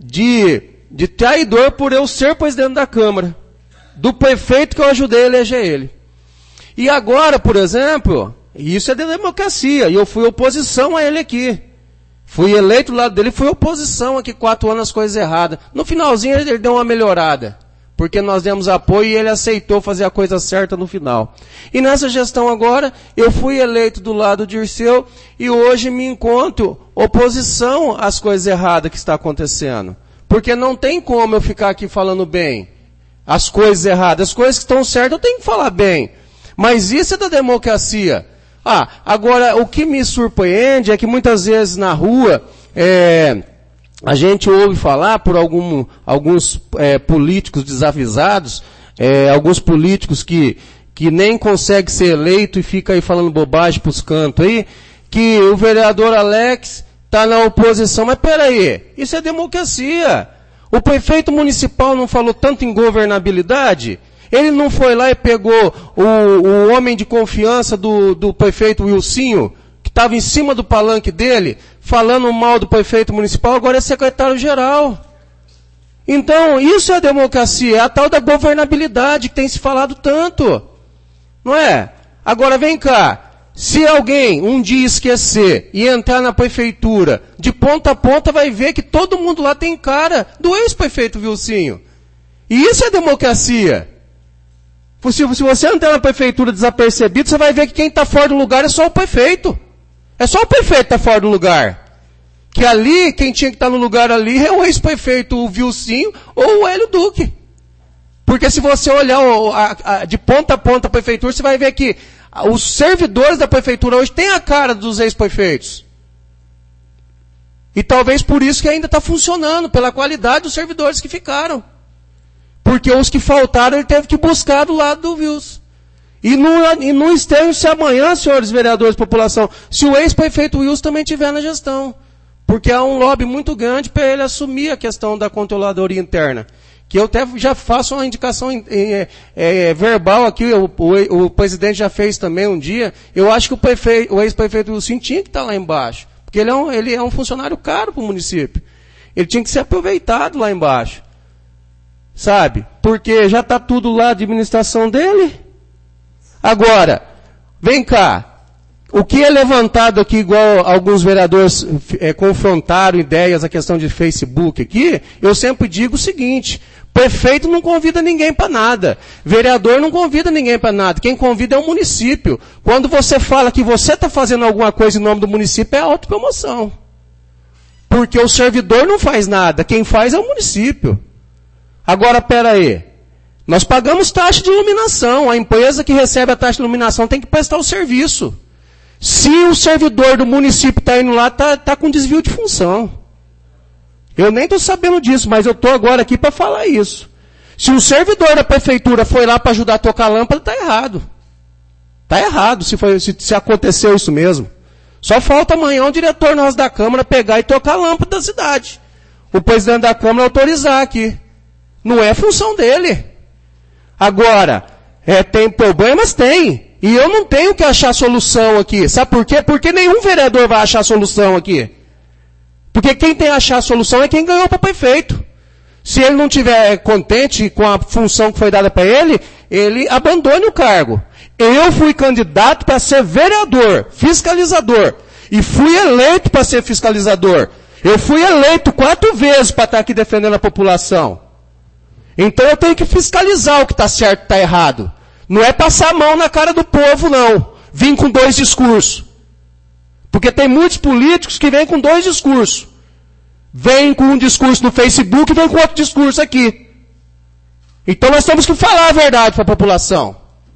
de traidor por eu ser presidente da Câmara, do prefeito que eu ajudei a eleger ele. E agora, por exemplo, isso é de democracia, e eu fui oposição a ele aqui. Fui eleito do lado dele, fui oposição aqui 4 anos as coisas erradas. No finalzinho ele deu uma melhorada, porque nós demos apoio e ele aceitou fazer a coisa certa no final. E nessa gestão agora, eu fui eleito do lado de Dirceu e hoje me encontro oposição às coisas erradas que está acontecendo. Porque não tem como eu ficar aqui falando bem as coisas erradas. As coisas que estão certas eu tenho que falar bem. Mas isso é da democracia. Agora, o que me surpreende é que muitas vezes na rua, a gente ouve falar por alguns políticos desavisados, alguns políticos que nem conseguem ser eleito e fica aí falando bobagem pros cantos aí, que o vereador Alex está na oposição. Mas peraí, isso é democracia. O prefeito municipal não falou tanto em governabilidade? Ele não foi lá e pegou o homem de confiança do prefeito Wilsinho, que estava em cima do palanque dele, falando mal do prefeito municipal, agora é secretário-geral. Então, isso é democracia, é a tal da governabilidade que tem se falado tanto. Não é? Agora vem cá, se alguém um dia esquecer e entrar na prefeitura, de ponta a ponta vai ver que todo mundo lá tem cara do ex-prefeito Wilsinho. E isso é democracia. Se você entrar na prefeitura desapercebido, você vai ver que quem está fora do lugar é só o prefeito. É só o prefeito que está fora do lugar. Que ali, quem tinha que estar no lugar ali é o ex-prefeito o Wilsinho ou o Hélio Duque. Porque se você olhar de ponta a ponta a prefeitura, você vai ver que os servidores da prefeitura hoje têm a cara dos ex-prefeitos. E talvez por isso que ainda está funcionando, pela qualidade dos servidores que ficaram. Porque os que faltaram, ele teve que buscar do lado do Wilson. E não estejam se amanhã, senhores vereadores de população, se o ex-prefeito Wilson também estiver na gestão. Porque há um lobby muito grande para ele assumir a questão da controladoria interna. Que eu até já faço uma indicação verbal aqui, o presidente já fez também um dia. Eu acho que o ex-prefeito Wilson tinha que estar lá embaixo. Porque ele é um funcionário caro para o município. Ele tinha que ser aproveitado lá embaixo. Sabe? Porque já está tudo lá, a administração dele. Agora, vem cá. O que é levantado aqui, igual alguns vereadores confrontaram ideias, a questão de Facebook aqui, eu sempre digo o seguinte: prefeito não convida ninguém para nada. Vereador não convida ninguém para nada. Quem convida é o município. Quando você fala que você está fazendo alguma coisa em nome do município, é autopromoção. Porque o servidor não faz nada. Quem faz é o município. Agora, peraí, nós pagamos taxa de iluminação, a empresa que recebe a taxa de iluminação tem que prestar o serviço. Se o servidor do município está indo lá, está com desvio de função. Eu nem estou sabendo disso, mas eu estou agora aqui para falar isso. Se o servidor da prefeitura foi lá para ajudar a tocar a lâmpada, está errado. Está errado se aconteceu isso mesmo. Só falta amanhã o diretor nosso da Câmara pegar e tocar a lâmpada da cidade. O presidente da Câmara autorizar aqui. Não é função dele. Agora, tem problemas? Tem. E eu não tenho que achar solução aqui. Sabe por quê? Porque nenhum vereador vai achar solução aqui. Porque quem tem que achar solução é quem ganhou para prefeito. Se ele não estiver contente com a função que foi dada para ele, ele abandone o cargo. Eu fui candidato para ser vereador, fiscalizador. E fui eleito para ser fiscalizador. Eu fui eleito 4 vezes para estar aqui defendendo a população.
Então eu tenho que fiscalizar o que está certo e está errado. Não é passar a mão na cara do povo, não. Vim com 2 discursos. Porque tem muitos políticos que vêm com 2 discursos. Vêm com um discurso no Facebook e vêm com outro discurso aqui. Então nós temos que falar a verdade para a população.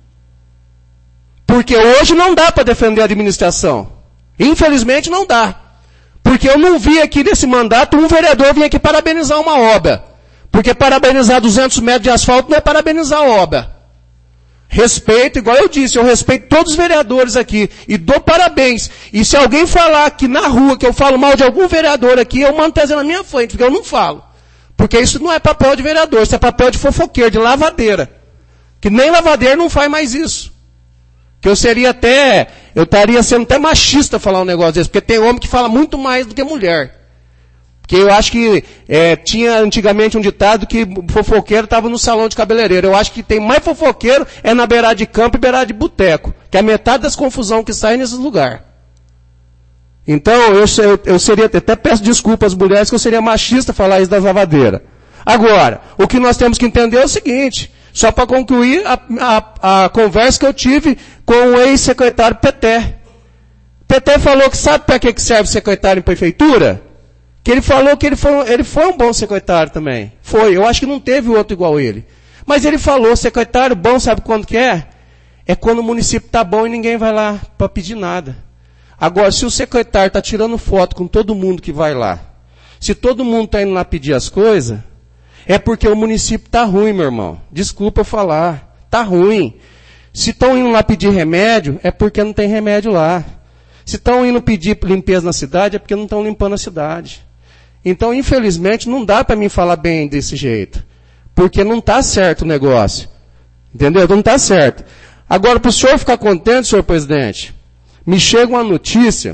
Porque hoje não dá para defender a administração. Infelizmente não dá. Porque eu não vi aqui nesse mandato um vereador vir aqui parabenizar uma obra. Porque parabenizar 200 metros de asfalto não é parabenizar a obra. Respeito, igual eu disse, eu respeito todos os vereadores aqui e dou parabéns. E se alguém falar aqui na rua que eu falo mal de algum vereador aqui, eu mando trazer na minha frente, porque eu não falo. Porque isso não é papel de vereador, isso é papel de fofoqueiro, de lavadeira. Que nem lavadeira não faz mais isso. Que eu estaria sendo até machista falar um negócio desse, porque tem homem que fala muito mais do que mulher. Porque eu acho que tinha antigamente um ditado que fofoqueiro estava no salão de cabeleireiro. Eu acho que tem mais fofoqueiro na beirada de campo e beirada de boteco. Que é a metade das confusões que saem nesses lugares. Então, eu seria, até peço desculpa às mulheres que eu seria machista falar isso das lavadeiras. Agora, o que nós temos que entender é o seguinte, só para concluir a conversa que eu tive com o ex-secretário Peté. Peté falou que sabe para que serve secretário em prefeitura? Que ele falou que ele foi um bom secretário também. Foi, eu acho que não teve outro igual ele. Mas ele falou, secretário bom, sabe quando que é? É quando o município está bom e ninguém vai lá para pedir nada. Agora, se o secretário está tirando foto com todo mundo que vai lá, se todo mundo está indo lá pedir as coisas, é porque o município está ruim, meu irmão. Desculpa eu falar, está ruim. Se estão indo lá pedir remédio, é porque não tem remédio lá. Se estão indo pedir limpeza na cidade, é porque não estão limpando a cidade. Então, infelizmente, não dá para mim falar bem desse jeito. Porque não está certo o negócio. Entendeu? Não está certo. Agora, para o senhor ficar contente, senhor presidente, me chega uma notícia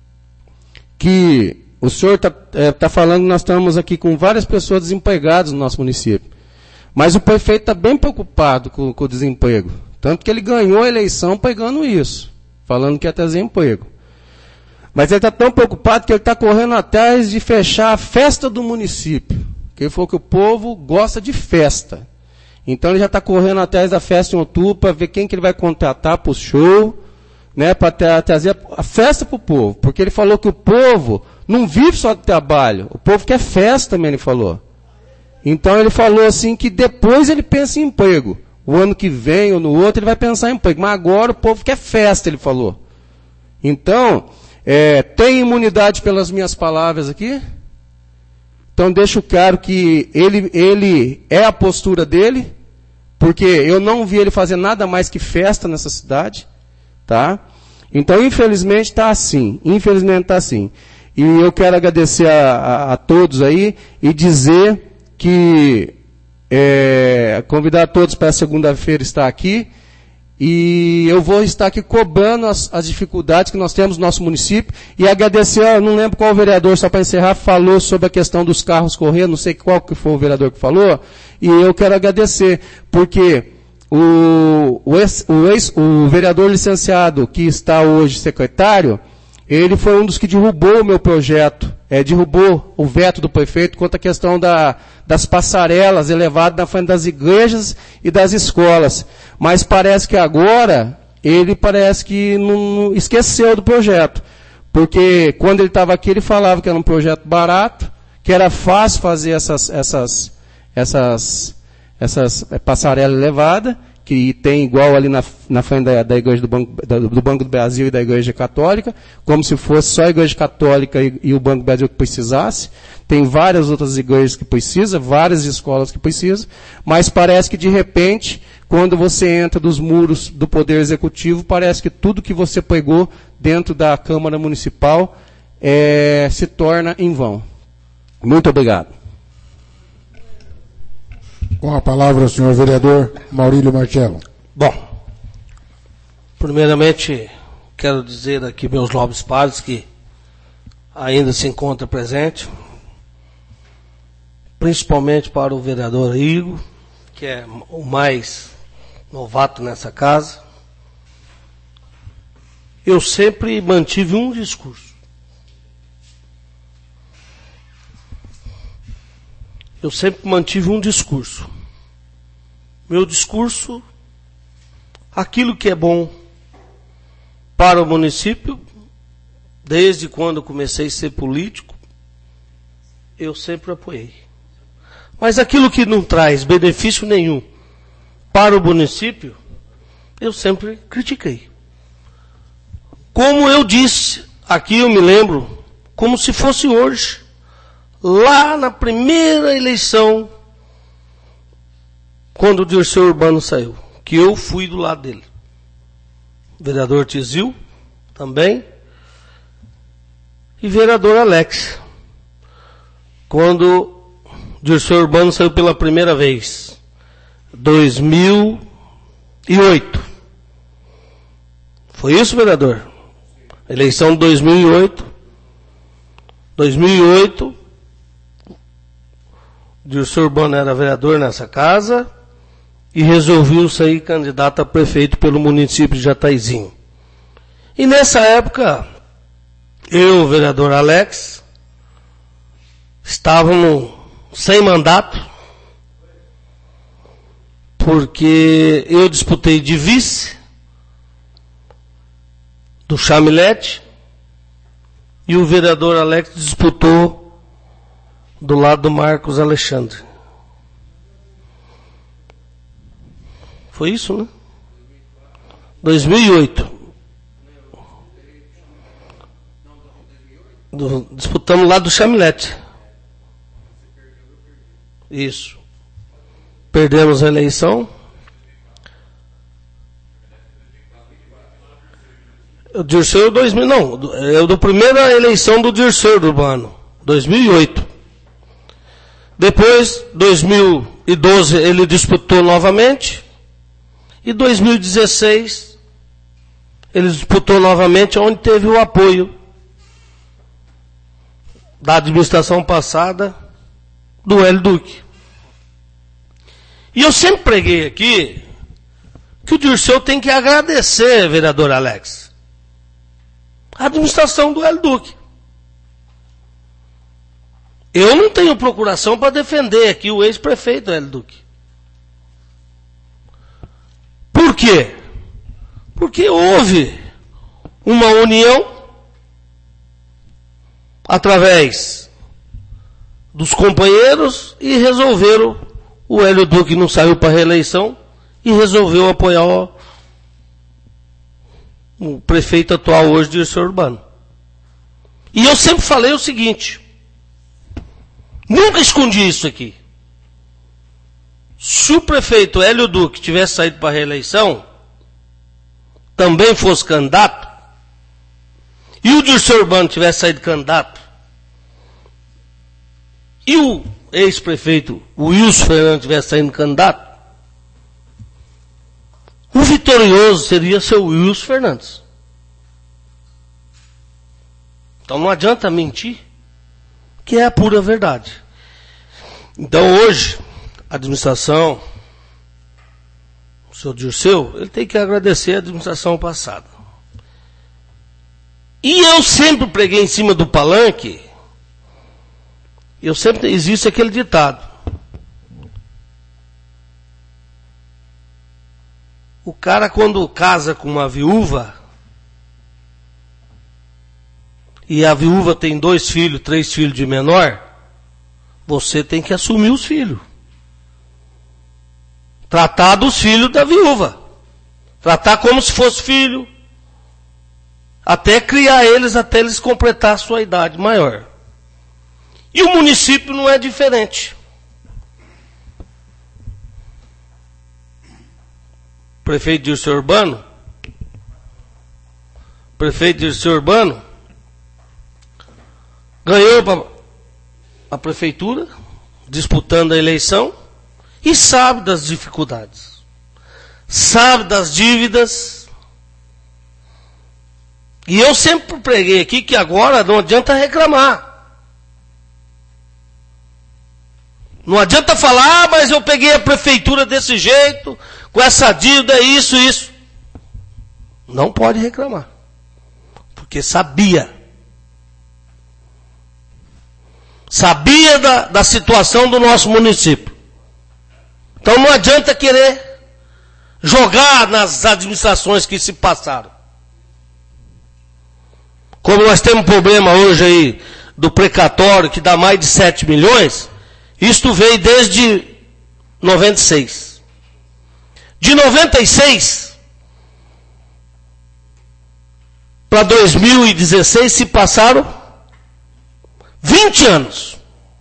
que o senhor está falando que nós estamos aqui com várias pessoas desempregadas no nosso município. Mas o prefeito está bem preocupado com o desemprego. Tanto que ele ganhou a eleição pegando isso. Falando que ia trazer emprego. Mas ele está tão preocupado que ele está correndo atrás de fechar a festa do município. Porque ele falou que o povo gosta de festa. Então ele já está correndo atrás da festa em outubro para ver quem que ele vai contratar para o show, né, para trazer a festa para o povo. Porque ele falou que o povo não vive só de trabalho. O povo quer festa também, ele falou. Então ele falou assim que depois ele pensa em emprego. O ano que vem ou no outro ele vai pensar em emprego. Mas agora o povo quer festa, ele falou. Então, tem imunidade pelas minhas palavras aqui? Então deixo claro que ele é a postura dele, porque eu não vi ele fazer nada mais que festa nessa cidade, tá? Então infelizmente está assim, E eu quero agradecer a todos aí e dizer que convidar todos para a segunda-feira estar aqui. E eu vou estar aqui cobrando as dificuldades que nós temos no nosso município e agradecer, não lembro qual vereador, só para encerrar, falou sobre a questão dos carros correndo, não sei qual que foi o vereador que falou, e eu quero agradecer, porque o vereador licenciado que está hoje secretário, ele foi um dos que derrubou o meu projeto, derrubou o veto do prefeito quanto à questão das passarelas elevadas na frente das igrejas e das escolas. Mas parece que agora, ele parece que não esqueceu do projeto. Porque quando ele estava aqui, ele falava que era um projeto barato, que era fácil fazer essas passarelas elevadas, que tem igual ali na frente da igreja do Banco do Brasil e da Igreja Católica, como se fosse só a Igreja Católica e o Banco do Brasil que precisasse. Tem várias outras igrejas que precisam, várias escolas que precisam, mas parece que de repente, quando você entra dos muros do Poder Executivo, parece que tudo que você pegou dentro da Câmara Municipal se torna em vão. Muito obrigado.
Com a palavra o senhor vereador Maurílio Marcello.
Bom, primeiramente quero dizer aqui meus nobres pares que ainda se encontra presente, principalmente para o vereador Igor, que é o mais novato nessa casa. Eu sempre mantive um discurso. Eu sempre mantive um discurso. meu discurso, aquilo que é bom para o município, desde quando eu comecei a ser político, eu sempre apoiei. Mas aquilo que não traz benefício nenhum para o município, eu sempre critiquei. Como eu disse, aqui eu me lembro, como se fosse hoje, lá na primeira eleição, quando o Dirceu Urbano saiu, que eu fui do lado dele. Vereador Tizil, também, e vereador Alex. Quando Dirceu Urbano saiu pela primeira vez, 2008. Foi isso, vereador? Eleição de 2008. 2008, Dirceu Urbano era vereador nessa casa e resolveu sair candidato a prefeito pelo município de Jataizinho. E nessa época, eu, o vereador Alex, estávamos sem mandato, porque eu disputei de vice do Chamilete e o vereador Alex disputou do lado do Marcos Alexandre. Foi isso, né? 2008. Disputamos lá do Chamilete. Isso. Perdemos a eleição. O Dirceu 2000, não, é da primeira eleição do Dirceu Urbano, 2008. Depois, 2012, ele disputou novamente. E 2016, ele disputou novamente, onde teve o apoio da administração passada do Hélio Duque. E eu sempre preguei aqui que o Dirceu tem que agradecer, vereador Alex, a administração do Hélio Duque. Eu não tenho procuração para defender aqui o ex-prefeito Hélio Duque. Por quê? Porque houve uma união através dos companheiros e resolveram, o Hélio Duque não saiu para a reeleição e resolveu apoiar o prefeito atual hoje, Dirceu Urbano. E eu sempre falei o seguinte, nunca escondi isso aqui. Se o prefeito Hélio Duque tivesse saído para a reeleição, também fosse candidato, e o Dirceu Urbano tivesse saído candidato, e o ex-prefeito Wilson Fernandes tivesse saído candidato, o vitorioso seria seu Wilson Fernandes. Então não adianta mentir, que é a pura verdade. Então hoje, a administração, o senhor Dirceu, ele tem que agradecer a administração passada. E eu sempre preguei em cima do palanque, existe aquele ditado. O cara quando casa com uma viúva, e a viúva tem 2 filhos, 3 filhos de menor, você tem que assumir os filhos. Tratar dos filhos da viúva. Tratar como se fosse filho. Até criar eles, até eles completar a sua idade maior. E o município não é diferente. Prefeito Dirceu Urbano ganhou a prefeitura, disputando a eleição, e sabe das dificuldades, sabe das dívidas. E eu sempre preguei aqui que agora não adianta reclamar. Não adianta falar, mas eu peguei a prefeitura desse jeito, com essa dívida, isso. Não pode reclamar. Porque sabia da situação do nosso município. Então não adianta querer jogar nas administrações que se passaram. Como nós temos um problema hoje aí do precatório, que dá mais de 7 milhões, isto veio desde 96. De 96 para 2016 se passaram 20 anos.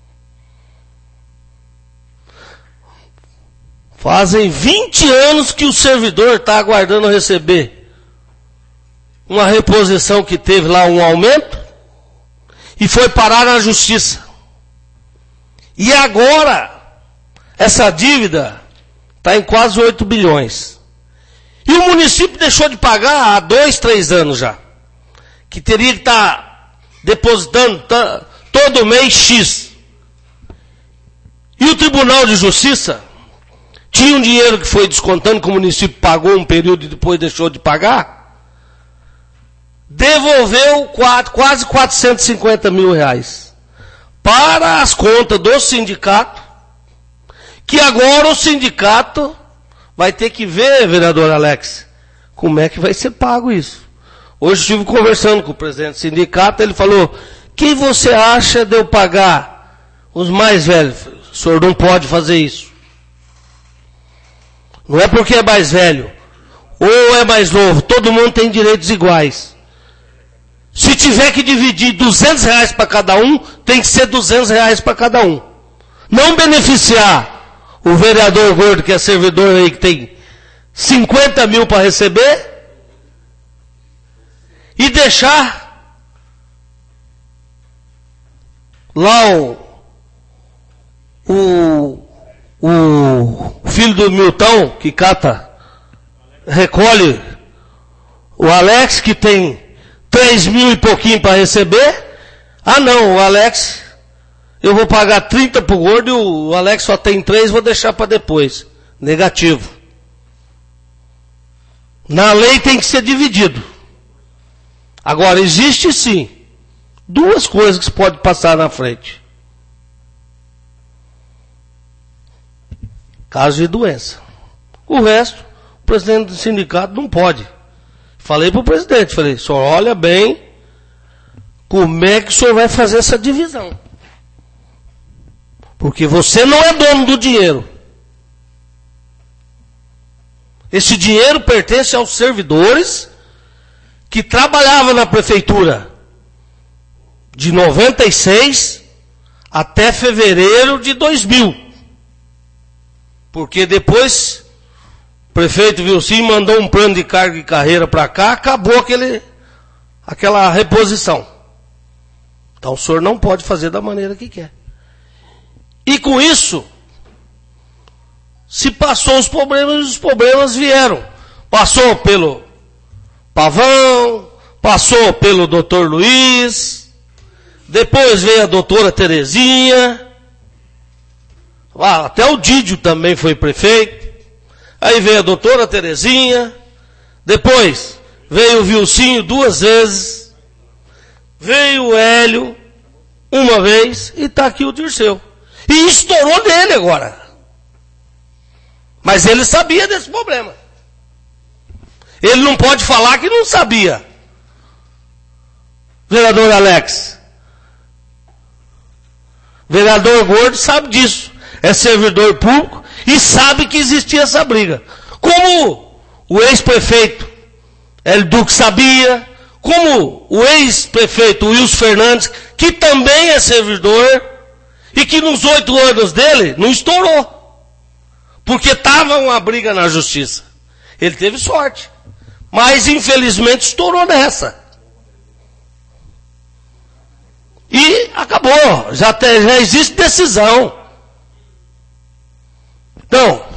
Fazem 20 anos que o servidor está aguardando receber uma reposição que teve lá um aumento e foi parar na justiça. E agora, essa dívida está em quase 8 bilhões. E o município deixou de pagar há 2, 3 anos já. Que teria que estar depositando todo mês X. E o Tribunal de Justiça tinha um dinheiro que foi descontando, que o município pagou um período e depois deixou de pagar. Devolveu quase 450 mil reais para as contas do sindicato, que agora o sindicato vai ter que ver, vereador Alex, como é que vai ser pago isso. Hoje estive conversando com o presidente do sindicato, ele falou, quem você acha de eu pagar os mais velhos? O senhor não pode fazer isso. Não é porque é mais velho ou é mais novo, todo mundo tem direitos iguais. Se tiver que dividir 200 reais para cada um, tem que ser 200 reais para cada um. Não beneficiar o vereador gordo, que é servidor aí, que tem 50 mil para receber, e deixar lá o filho do Milton, que recolhe, o Alex, que tem 3 mil e pouquinho para receber. Ah não, o Alex, eu vou pagar 30 pro gordo e o Alex só tem 3, vou deixar para depois. Negativo. Na lei tem que ser dividido. Agora, existe sim 2 coisas que se pode passar na frente. Caso de doença. O resto, o presidente do sindicato não pode. Falei para o presidente, falei, senhor, olha bem como é que o senhor vai fazer essa divisão. Porque você não é dono do dinheiro. Esse dinheiro pertence aos servidores que trabalhavam na prefeitura de 96 até fevereiro de 2000. Porque depois o prefeito Vilcim mandou um plano de carga e carreira para cá, acabou aquela reposição. Então o senhor não pode fazer da maneira que quer. E com isso, se passou os problemas vieram. Passou pelo Pavão, passou pelo doutor Luiz, depois veio a doutora Terezinha, até o Dídio também foi prefeito, aí veio a doutora Terezinha, depois veio o Vilcinho 2 vezes, veio o Hélio uma vez e está aqui o Dirceu. E estourou nele agora. Mas ele sabia desse problema. Ele não pode falar que não sabia. Vereador Alex. Vereador Gordo sabe disso. É servidor público e sabe que existia essa briga. Como o ex-prefeito Hélio Duque sabia, como o ex-prefeito Wilson Fernandes, que também é servidor, e que nos 8 anos dele não estourou. Porque estava uma briga na justiça. Ele teve sorte. Mas infelizmente estourou nessa. E acabou. Já existe decisão. Então,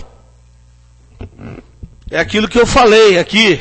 é aquilo que eu falei aqui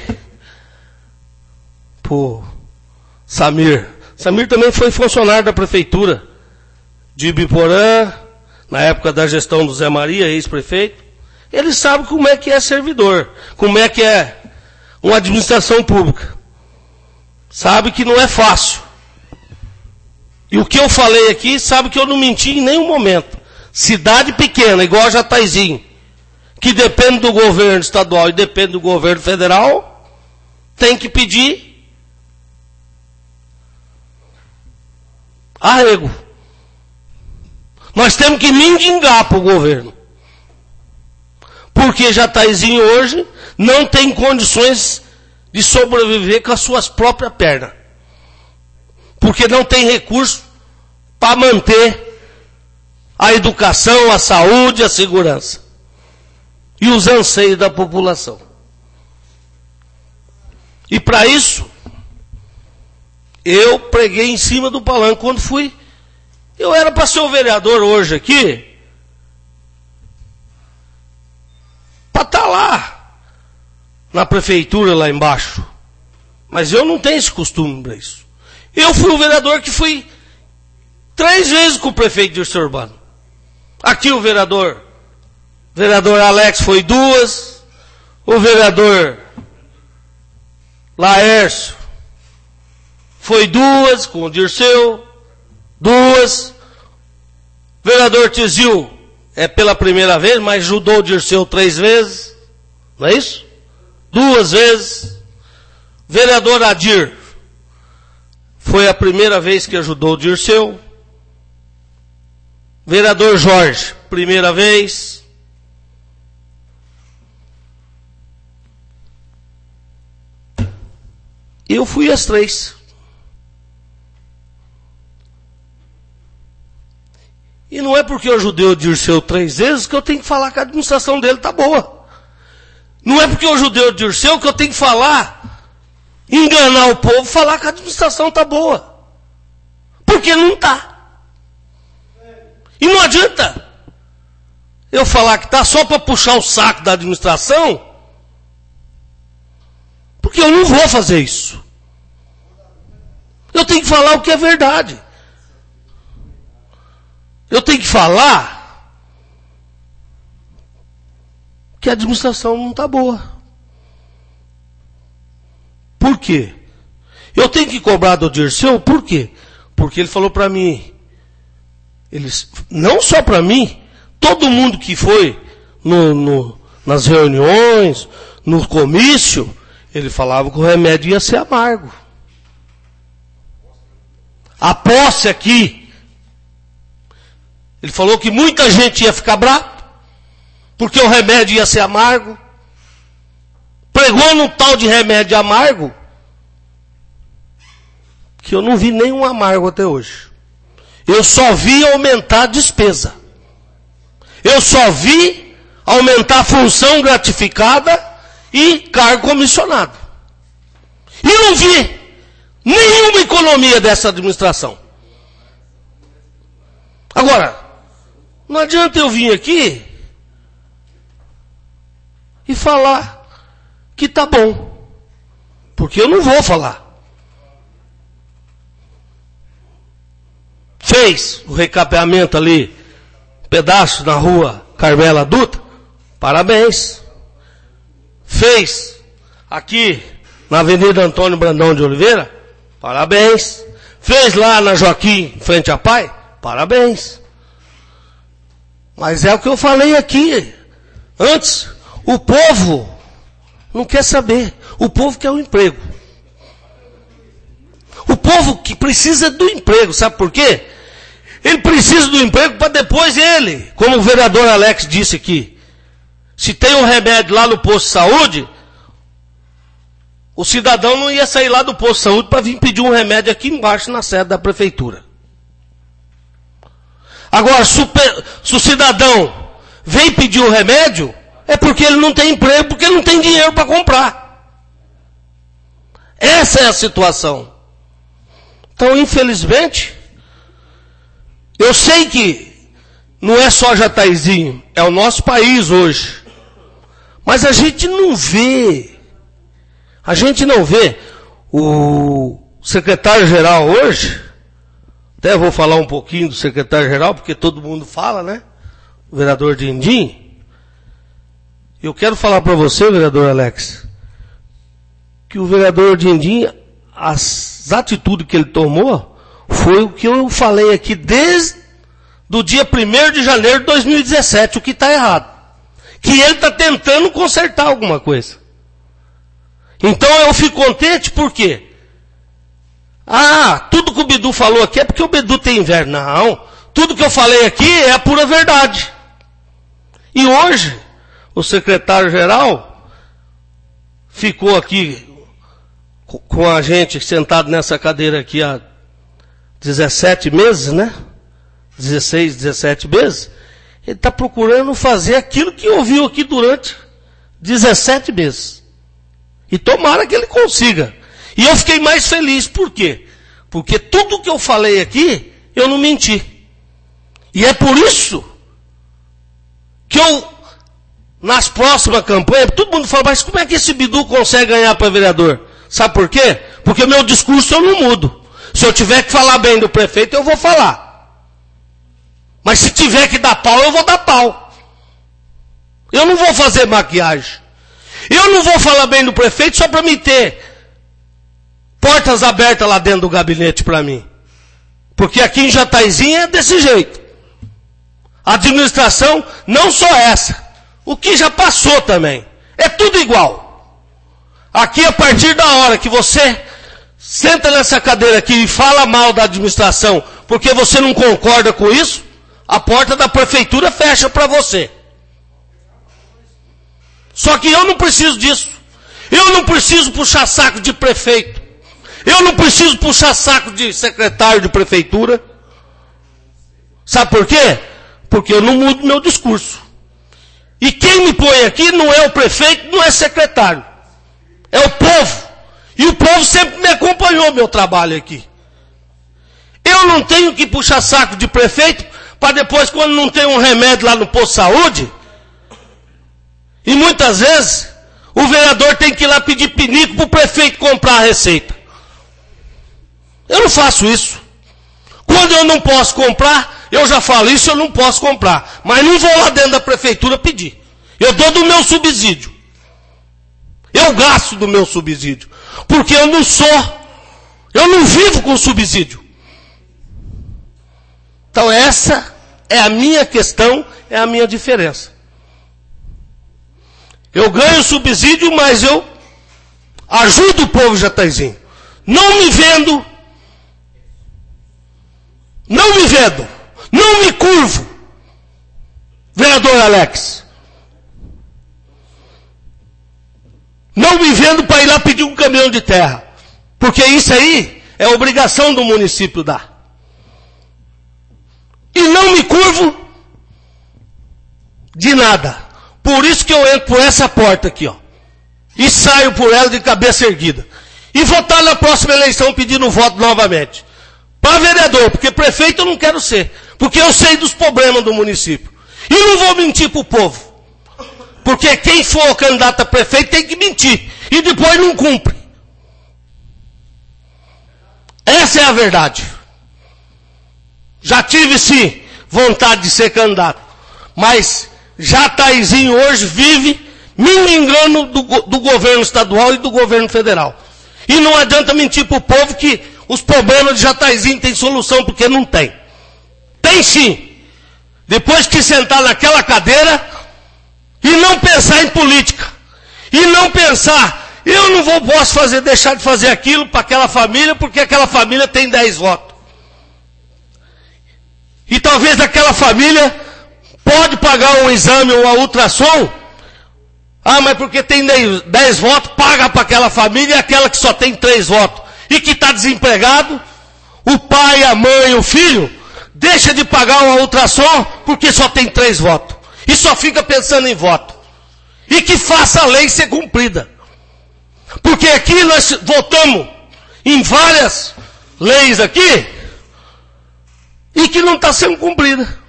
pro Samir. Samir também foi funcionário da prefeitura de Ibiporã, na época da gestão do Zé Maria, ex-prefeito. Ele sabe como é que é servidor, como é que é uma administração pública. Sabe que não é fácil. E o que eu falei aqui, sabe que eu não menti em nenhum momento. Cidade pequena, igual a Jataizinho. que depende do governo estadual e depende do governo federal, tem que pedir arrego. Nós temos que mendigar para o governo. Porque Jataizinho hoje não tem condições de sobreviver com as suas próprias pernas. Porque não tem recurso para manter a educação, a saúde, a segurança. E os anseios da população. E para isso, eu preguei em cima do palanque quando fui. Eu era para ser o vereador hoje aqui, para estar lá, na prefeitura lá embaixo. Mas eu não tenho esse costume para isso. Eu fui o vereador que fui 3 vezes com o prefeito Dirceu Urbano. Aqui o vereador Alex foi 2, o vereador Laércio foi 2 com o Dirceu, 2. Vereador Tizil é pela primeira vez, mas ajudou o Dirceu 3 vezes, não é isso? 2 vezes. Vereador Adir foi a primeira vez que ajudou o Dirceu. Vereador Jorge, primeira vez. Eu fui as 3. E não é porque eu ajudei o Dirceu 3 vezes que eu tenho que falar que a administração dele está boa. Não é porque eu ajudei o Dirceu que eu tenho que falar, enganar o povo, falar que a administração está boa. Porque não está. E não adianta eu falar que está só para puxar o saco da administração, porque eu não vou fazer isso. Eu tenho que falar o que é verdade. Eu tenho que falar que a administração não está boa. Por quê? Eu tenho que cobrar do Dirceu, por quê? Porque ele falou para mim, não só para mim, todo mundo que foi nas reuniões, no comício, ele falava que o remédio ia ser amargo. A posse aqui, ele falou que muita gente ia ficar brava, porque o remédio ia ser amargo. Pregou num tal de remédio amargo, que eu não vi nenhum amargo até hoje. Eu só vi aumentar a despesa. Eu só vi aumentar a função gratificada e cargo comissionado. E não vi nenhuma economia dessa administração. Agora, não adianta eu vir aqui e falar que está bom. Porque eu não vou falar. Fez o recapeamento ali, pedaço na rua Carmela Dutra, parabéns. Fez aqui na Avenida Antônio Brandão de Oliveira, parabéns. Fez lá na Joaquim, em frente à Pai, parabéns. Mas é o que eu falei aqui antes, o povo não quer saber, o povo quer um emprego. O povo que precisa do emprego, sabe por quê? Ele precisa do emprego para depois ele, como o vereador Alex disse aqui, se tem um remédio lá no posto de saúde, o cidadão não ia sair lá do posto de saúde para vir pedir um remédio aqui embaixo na sede da prefeitura. Agora, se o cidadão vem pedir o remédio, é porque ele não tem emprego, porque ele não tem dinheiro para comprar. Essa é a situação. Então, infelizmente, eu sei que não é só Jataizinho, é o nosso país hoje. Mas a gente não vê. O secretário-geral hoje, até vou falar um pouquinho do secretário-geral, porque todo mundo fala, né? O vereador Dindim. Eu quero falar para você, vereador Alex, que o vereador Dindim, as atitudes que ele tomou, foi o que eu falei aqui desde do dia 1º de janeiro de 2017, o que está errado. que ele está tentando consertar alguma coisa. Então eu fico contente por quê? Tudo que o Bidu falou aqui é porque o Bidu tem inveja. Não, tudo que eu falei aqui é a pura verdade. E hoje, o secretário-geral ficou aqui com a gente sentado nessa cadeira aqui há 17 meses, né? 16, 17 meses. Ele está procurando fazer aquilo que ouviu aqui durante 17 meses. E tomara que ele consiga. E eu fiquei mais feliz, por quê? Porque tudo que eu falei aqui, eu não menti. E é por isso que eu, nas próximas campanhas, todo mundo fala, mas como é que esse Bidu consegue ganhar para vereador? Sabe por quê? Porque meu discurso eu não mudo. Se eu tiver que falar bem do prefeito, eu vou falar. Mas se tiver que dar pau, eu vou dar pau. Eu não vou fazer maquiagem. Eu não vou falar bem do prefeito só para me ter portas abertas lá dentro do gabinete para mim. Porque aqui em Jataizinho é desse jeito. A administração, não só essa, o que já passou também. É tudo igual. Aqui, a partir da hora que você senta nessa cadeira aqui e fala mal da administração porque você não concorda com isso, a porta da prefeitura fecha para você. Só que eu não preciso disso. Eu não preciso puxar saco de prefeito. Eu não preciso puxar saco de secretário de prefeitura. Sabe por quê? Porque eu não mudo meu discurso. E quem me põe aqui não é o prefeito, não é secretário. É o povo. E o povo sempre me acompanhou meu trabalho aqui. Eu não tenho que puxar saco de prefeito para depois, quando não tem um remédio lá no posto de saúde, e muitas vezes o vereador tem que ir lá pedir pinico para o prefeito comprar a receita. Eu não faço isso. Quando eu não posso comprar, eu já falo isso, eu não posso comprar. Mas não vou lá dentro da prefeitura pedir. Eu dou do meu subsídio. Eu gasto do meu subsídio. Porque eu não vivo com subsídio. Então essa é a minha questão, é a minha diferença. Eu ganho subsídio, mas eu ajudo o povo Jataizinho. Não me vendo, não me curvo, vereador Alex. Não me vendo para ir lá pedir um caminhão de terra. Porque isso aí é obrigação do município dar. E não me curvo de nada. Por isso que eu entro por essa porta aqui, ó. E saio por ela de cabeça erguida. E vou estar na próxima eleição pedindo voto novamente. Para vereador, porque prefeito eu não quero ser. Porque eu sei dos problemas do município. E não vou mentir para o povo. Porque quem for candidato a prefeito tem que mentir. E depois não cumpre. Essa é a verdade. Já tive sim vontade de ser candidato. Mas Jataizinho hoje vive me engano do governo estadual e do governo federal. E não adianta mentir para o povo que os problemas de Jataizinho têm solução, porque não tem. Tem sim. Depois que sentar naquela cadeira e não pensar em política. E não pensar, eu não posso deixar de fazer aquilo para aquela família, porque aquela família tem 10 votos. E talvez aquela família pode pagar um exame ou uma ultrassom. Mas porque tem 10 votos, paga para aquela família e aquela que só tem 3 votos. E que está desempregado, o pai, a mãe, o filho, deixa de pagar uma ultrassom porque só tem 3 votos. E só fica pensando em voto. E que faça a lei ser cumprida. Porque aqui nós votamos em várias leis aqui, e que não está sendo cumprida.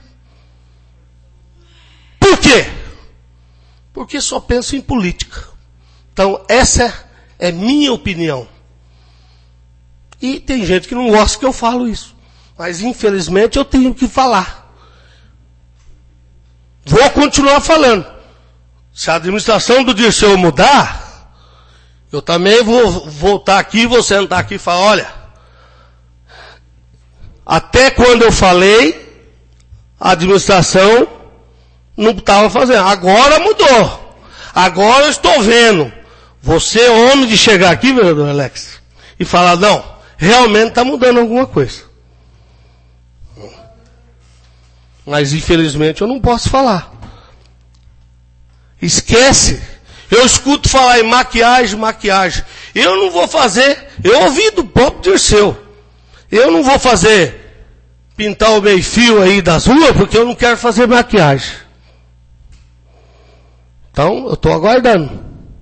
Por quê? Porque só penso em política. Então, essa é minha opinião. E tem gente que não gosta que eu falo isso. Mas, infelizmente, eu tenho que falar. Vou continuar falando. Se a administração do Dirceu mudar, eu também vou voltar aqui, vou sentar aqui e falar, olha, até quando eu falei, a administração não estava fazendo. Agora mudou. Agora eu estou vendo. Você é homem de chegar aqui, vereador Alex, e falar, não, realmente está mudando alguma coisa. Mas infelizmente eu não posso falar. Esquece. Eu escuto falar em maquiagem. Eu não vou fazer, eu ouvi do próprio Dirceu. Eu não vou fazer, pintar o meio-fio aí das ruas, porque eu não quero fazer maquiagem. Então, eu estou aguardando.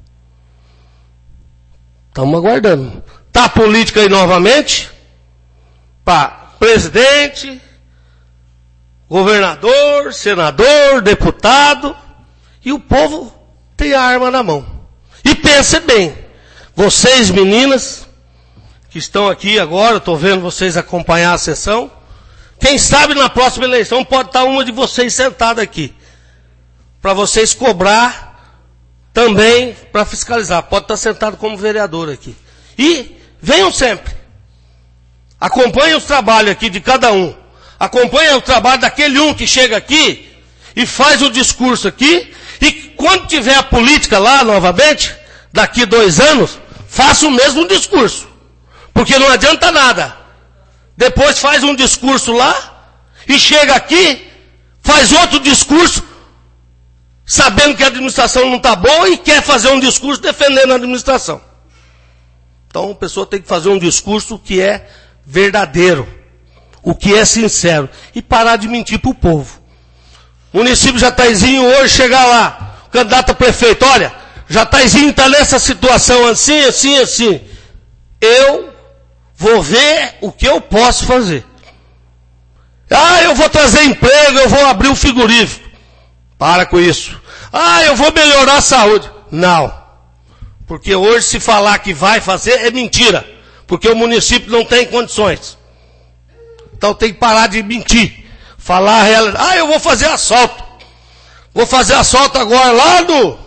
Estamos aguardando. Tá a política aí novamente? Para presidente, governador, senador, deputado, e o povo tem a arma na mão. E pense bem, vocês meninas, que estão aqui agora, estou vendo vocês acompanhar a sessão, quem sabe na próxima eleição pode estar uma de vocês sentada aqui, para vocês cobrar também, para fiscalizar, pode estar sentado como vereador aqui. E venham sempre, acompanhem os trabalhos aqui de cada um, acompanhem o trabalho daquele um que chega aqui e faz o discurso aqui, e quando tiver a política lá novamente, daqui 2 anos, faça o mesmo discurso. Porque não adianta nada. Depois faz um discurso lá, e chega aqui, faz outro discurso, sabendo que a administração não está boa, e quer fazer um discurso defendendo a administração. Então a pessoa tem que fazer um discurso que é verdadeiro, o que é sincero, e parar de mentir para o povo. O município Jataizinho hoje chegar lá, o candidato a prefeito, olha, Jataizinho está nessa situação assim. Eu vou ver o que eu posso fazer. Eu vou trazer emprego, eu vou abrir um frigorífico. Para com isso. Eu vou melhorar a saúde. Não. Porque hoje se falar que vai fazer é mentira. Porque o município não tem condições. Então tem que parar de mentir. Falar a realidade. Eu vou fazer assalto. Vou fazer assalto agora lá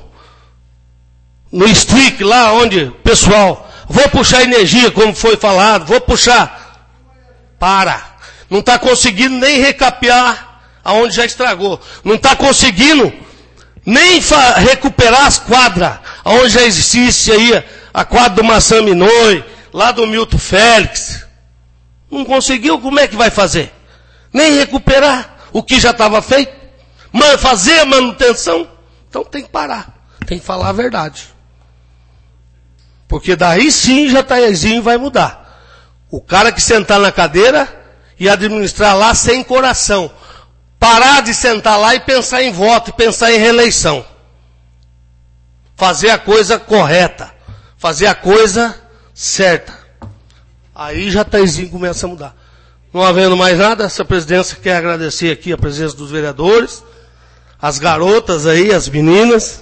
no Strick, lá onde o pessoal, vou puxar energia, como foi falado, vou puxar. Para. Não está conseguindo nem recapear aonde já estragou. Não está conseguindo nem recuperar as quadras, aonde já existe aí a quadra do Maçã Minoi, lá do Milton Félix. Não conseguiu, como é que vai fazer? Nem recuperar o que já estava feito. Fazer a manutenção. Então tem que parar. Tem que falar a verdade. Porque daí sim Jataizinho vai mudar. O cara que sentar na cadeira e administrar lá sem coração. Parar de sentar lá e pensar em voto, e pensar em reeleição. Fazer a coisa correta. Fazer a coisa certa. Aí Jataizinho começa a mudar. Não havendo mais nada, essa presidência quer agradecer aqui a presença dos vereadores, as garotas aí, as meninas,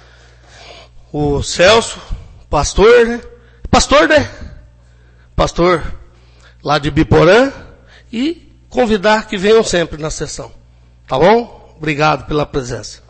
o Celso, pastor, né? Pastor lá de Biporã, e convidar que venham sempre na sessão. Tá bom? Obrigado pela presença.